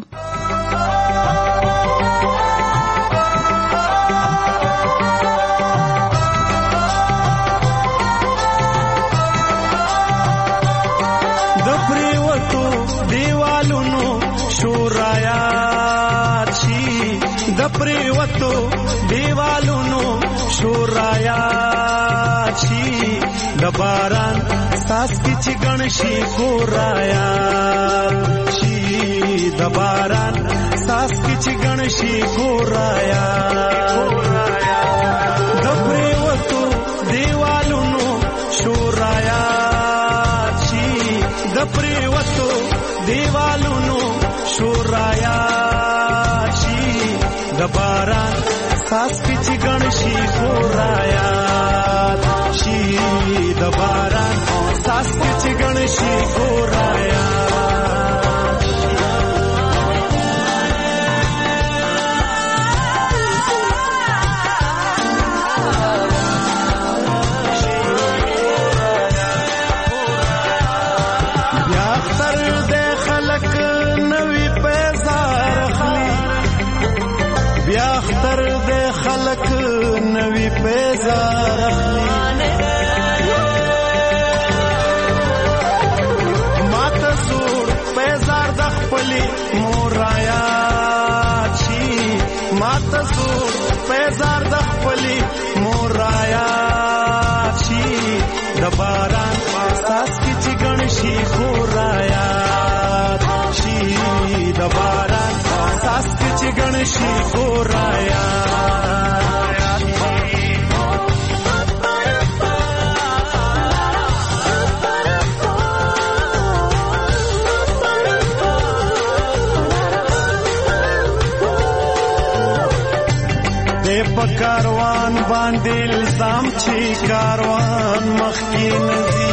پریوتو دیوالونو شورایا چی د باران ساس کی چې گنشي کورایا چی د باران ساس کی چې گنشي کورایا د پریوتو دیوالونو شورایا چی د پریوتو دیوالونو شورایا د باران ساس کی چې گنشي کورایا شي د باران ساس کی چې گنشي کورایا بیا تر دې خلک نوې پیزار اخلي بیا اختر دې خلک نوې پیزار اخلي ماته زوړ پیزار د خپلې مورایا چی ماته گنشی خورایا کاروان باندې الزام چې کاروان مخکې نزي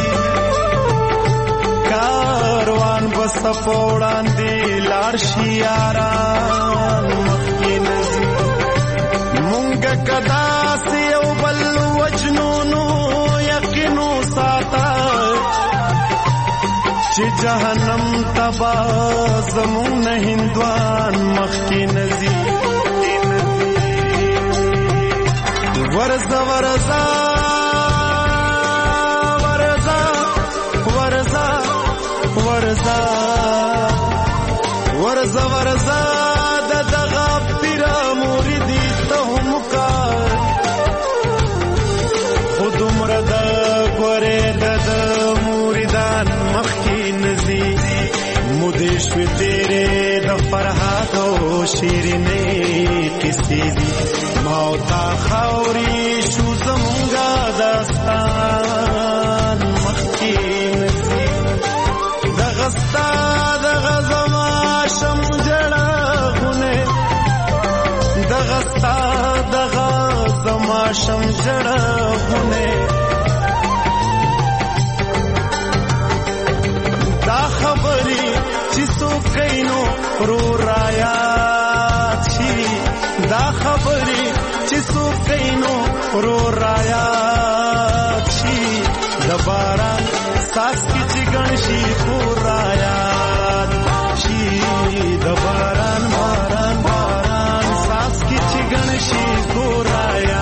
کاروان بس پوړان دی لار شي یاران مخکې نزي مونږ کدا سي او بل وجنونو یقینو ساته چې جهنم تبا زمون هندوان مخکې نزي ورزا ورزا ورزا ورزا ورزا ورزا ورزا د دغه پیر مریدی ته مکار خود مرد ګوره د مریدان مخکې نزي مودش و تیرے د فرحات او شیرینه کسی دی موتا خوري شو زمونږه داستان مخکې نزي دغه ستا دغه زما شم جړغونه دغه ستا دغه زما شم جړغونه دا خبرې چې څوک کینو رو رایا چی دا خبرې چې څوک کینو رو رایا چی د باران ساس کی چې گنشي خورایا چی د باران باران باران ساس کی چې گنشي خورایا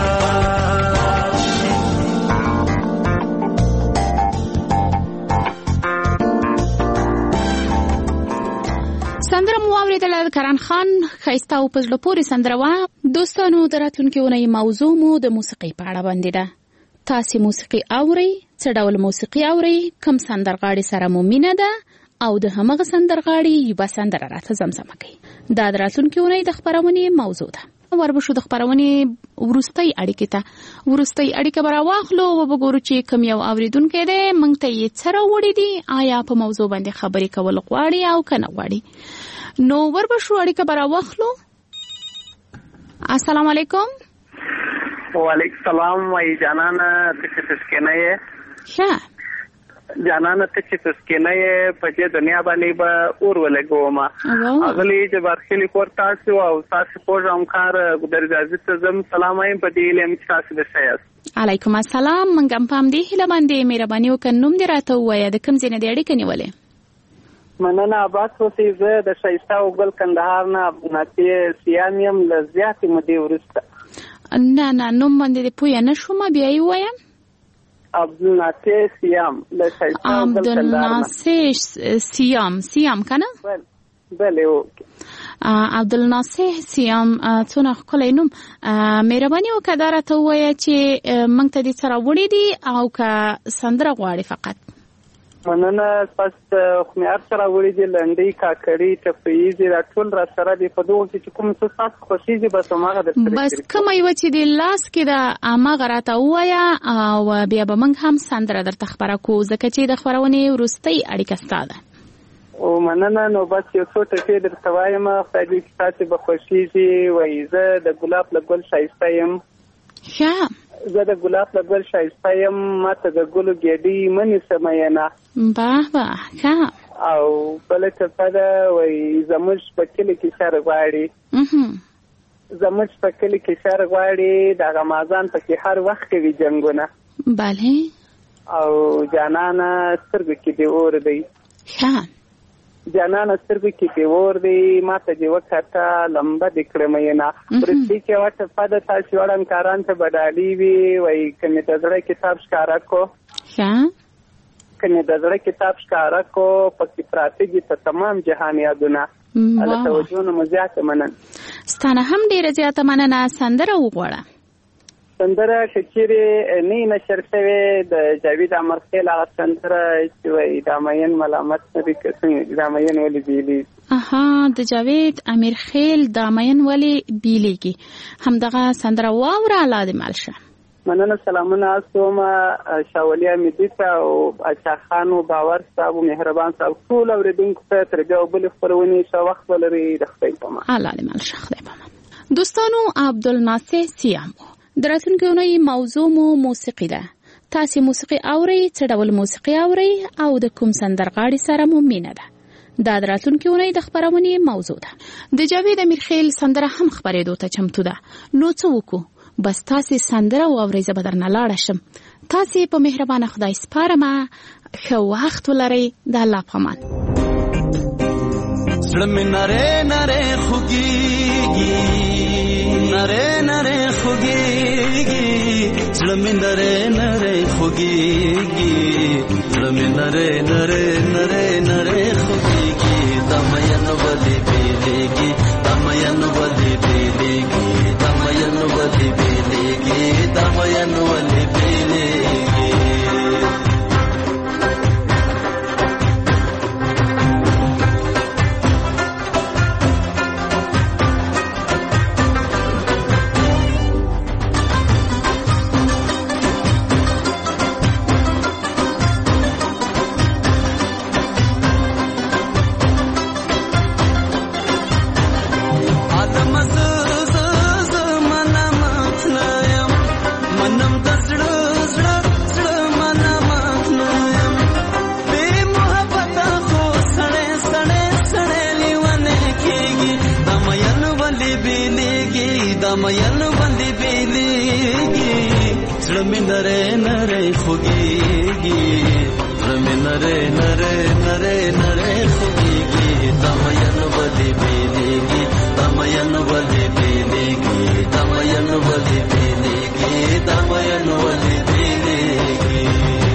سندره مو اوریدله د کرن خان ښایسته او په زړه پورې سندره وه. دوستانو د راتلونکې اونۍ موضوع مو د موسیقۍ په اړه باندې ده. تاسې موسیقي اورئ؟ څه ډول موسیقي اورئ؟ کوم سندرغاړي سره مو مینه ده او د همغه سندرغاړي یوه سندره راته زمزمه کوي. دا د راتلونکې اونۍ د خپرونې موضوع ده. وربشو د خپرونې وروستۍ اړیکې ته وروستۍ اړیکه به راواخلو او وګورو چې کوم یو اورېدونکی دی موږ ته یې څه راوړي دي، آیا په موضوع باندې خبرې کول غواړي او که نه غواړي. نو وربشو اړیکه به راواخلو. السلام علیکم. وعلیکم السلام. وای جانانه ته چې تسکینه یې ښه جانانه ته چې تسکینه یې په دې دنیا باندې به اور ولګوم. اغلی چې برخلی کور تاسو او تاسو پوجام کار ګدر ځای ته زم سلام ایم په دې لم چې تاسو د شایست. علیکم السلام. منګم پام دې هله باندې مهرباني وکړئ نوم دې راته ووایه د کوم ځای نه دې اړیکه نیولې؟ مننه عباس اوسې زه د شایسته او ګل کندهار نه ناتې سیام یم له زیاتې مودې وروسته. نه نه نوم باندې دې پوهه نه شوم بیا یې ووایم. عبدالناصر سیام له شایسته او ګل کندهار نه. عبدالناصر سیام سیام کنه؟ بله اوکې. عبدالناصر سیام څونه ښکلی نوم. مهرباني وکړه دا راته ووایه چې موږ ته دې څه راوړي دي او که سندره غواړې فقط؟ مننه پس خمیار سره وړي دي لنډۍ کاکړي ټپیزې دا ټول را سره دي په دغو کې چې کوم څه تاسو خوښېږي بس هماغه درسره بس کومه یوه چې د لاس کې ده هماغه راته ووایه او بیا به موږ هم سندره درته خپره کړو ځکه چې د خپرونې وروستۍ اړیکه ستا ده. او مننه. نو بس یو څو ټکي درته وایم خدای دې چې تاسې به خوښېږي. وایي زه د ګلاب له ګل ښایسته یم. ښه زه د ګلاب له ګل ښایسته یم ماته د ګلو ګېډۍ مه نیسه مینه. باه باه ښه. او بله ټپه ده وایي زموږ په کلي کې شر غواړي زموږ په کلي کې شر غواړي د غمازان پکې هر وخت کوي جنګونه. بله. او جانانه سترګو کې دې اور دی. ښه جانانه سترګو کې دې اور دی ماته دې وکړه لمبه دې کړم یې نه. وروستۍ کې یوه ټپه ده تاسې وړنکاران ته به ډالۍ وي. وایي که مې د زړه کتاب ښکاره کو ښه که مې د زړه کتاب ښکاره کو پکې پراته دي په تمام جهان یادونه. هله توجه نه مو زیاته مننه. ستانه هم ډېره زیاته مننه. سندره وغواړه. سندره کچېرې نه نشر شوې د جاوید امرخیل هغه سندره چې وایي دا مین ملامت نه دي څنګه دا مین ولې بیلیږي. اها د جاوید امرخیل دا مین ولې بیلیږي همدغه سندره واوره الاده مالشه. مننه سلامونه اسوم شاولی امیدی ته او اچا خان او باور صاحب او مهربان صاحب ټول اوریدونکو ته ترګو بل خبرونه شو وخت ولري د خپل پما الاده مالشه خدای پما. دوستانو عبدالناصر سیامو دراتونکو اونۍ موضوع مو موسیقي ده. تاسو موسیقي اورئ، څه ډول موسیقي اورئ او د کوم سندرغاړي سره مو مینه ده؟ دا دراتونکو اونۍ د خبرونې موضوع ده. د جاوید امیرخیل سندره هم خبرېدو ته چمتو ده. نو څه وکړو؟ بس تاسو سندره واورئ، زه به درنه لاړه شم. تاسو په مهربانه خدای سپارم. ښه وخت ولرئ. د الله په امان. زړه مې نری نری خوږېږي، نری نری خوږېږي، زړه مې نری نری خوږېږي، زړه مې نری نری نری نری خوږېږي، دا مین ولې بیلیږي، دا مین ولې بیلیږي، دا مین ولې بیلیږي، دا مین ولې بیلیږي. مین باندې بیلیږي، زړه مې نری نری خوږېږي، زړه مې نری نری نری نری خوږېږي، دا مین باندې بیلیږي، دا مین باندې بیلیږي، دا مین باندې بیلیږي، دا مین باندې بیلیږي.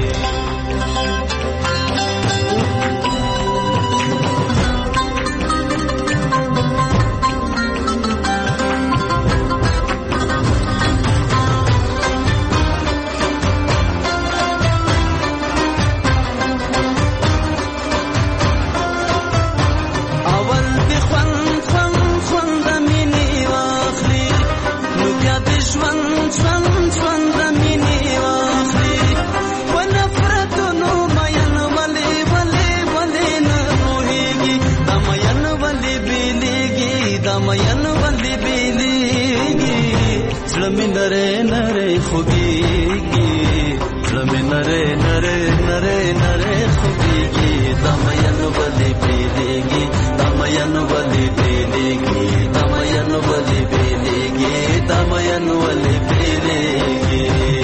نره نره خوږېږي، زړه مې نره نره نره نره خوږېږي، دا مین ولې بیلیږي، دا مین ولې بیلیږي، دا مین ولې بیلیږي، دا مین ولې بیلیږي.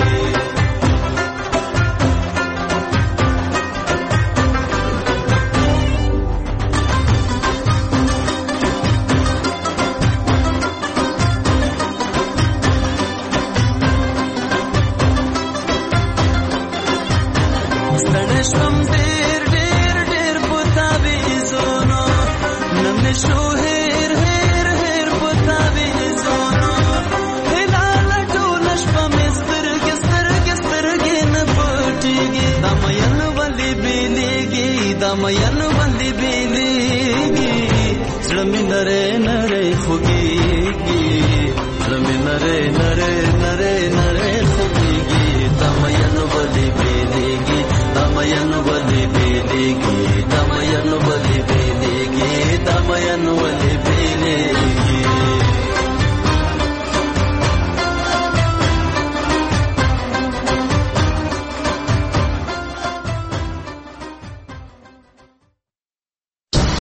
مین باندې بیلیږي، زړه مې نری نری خوږېږي، زړه مې نری نری نری نری خوږېږي، دا مین باندې بیلیږي، دا مین باندې بیلیږي، دا مین باندې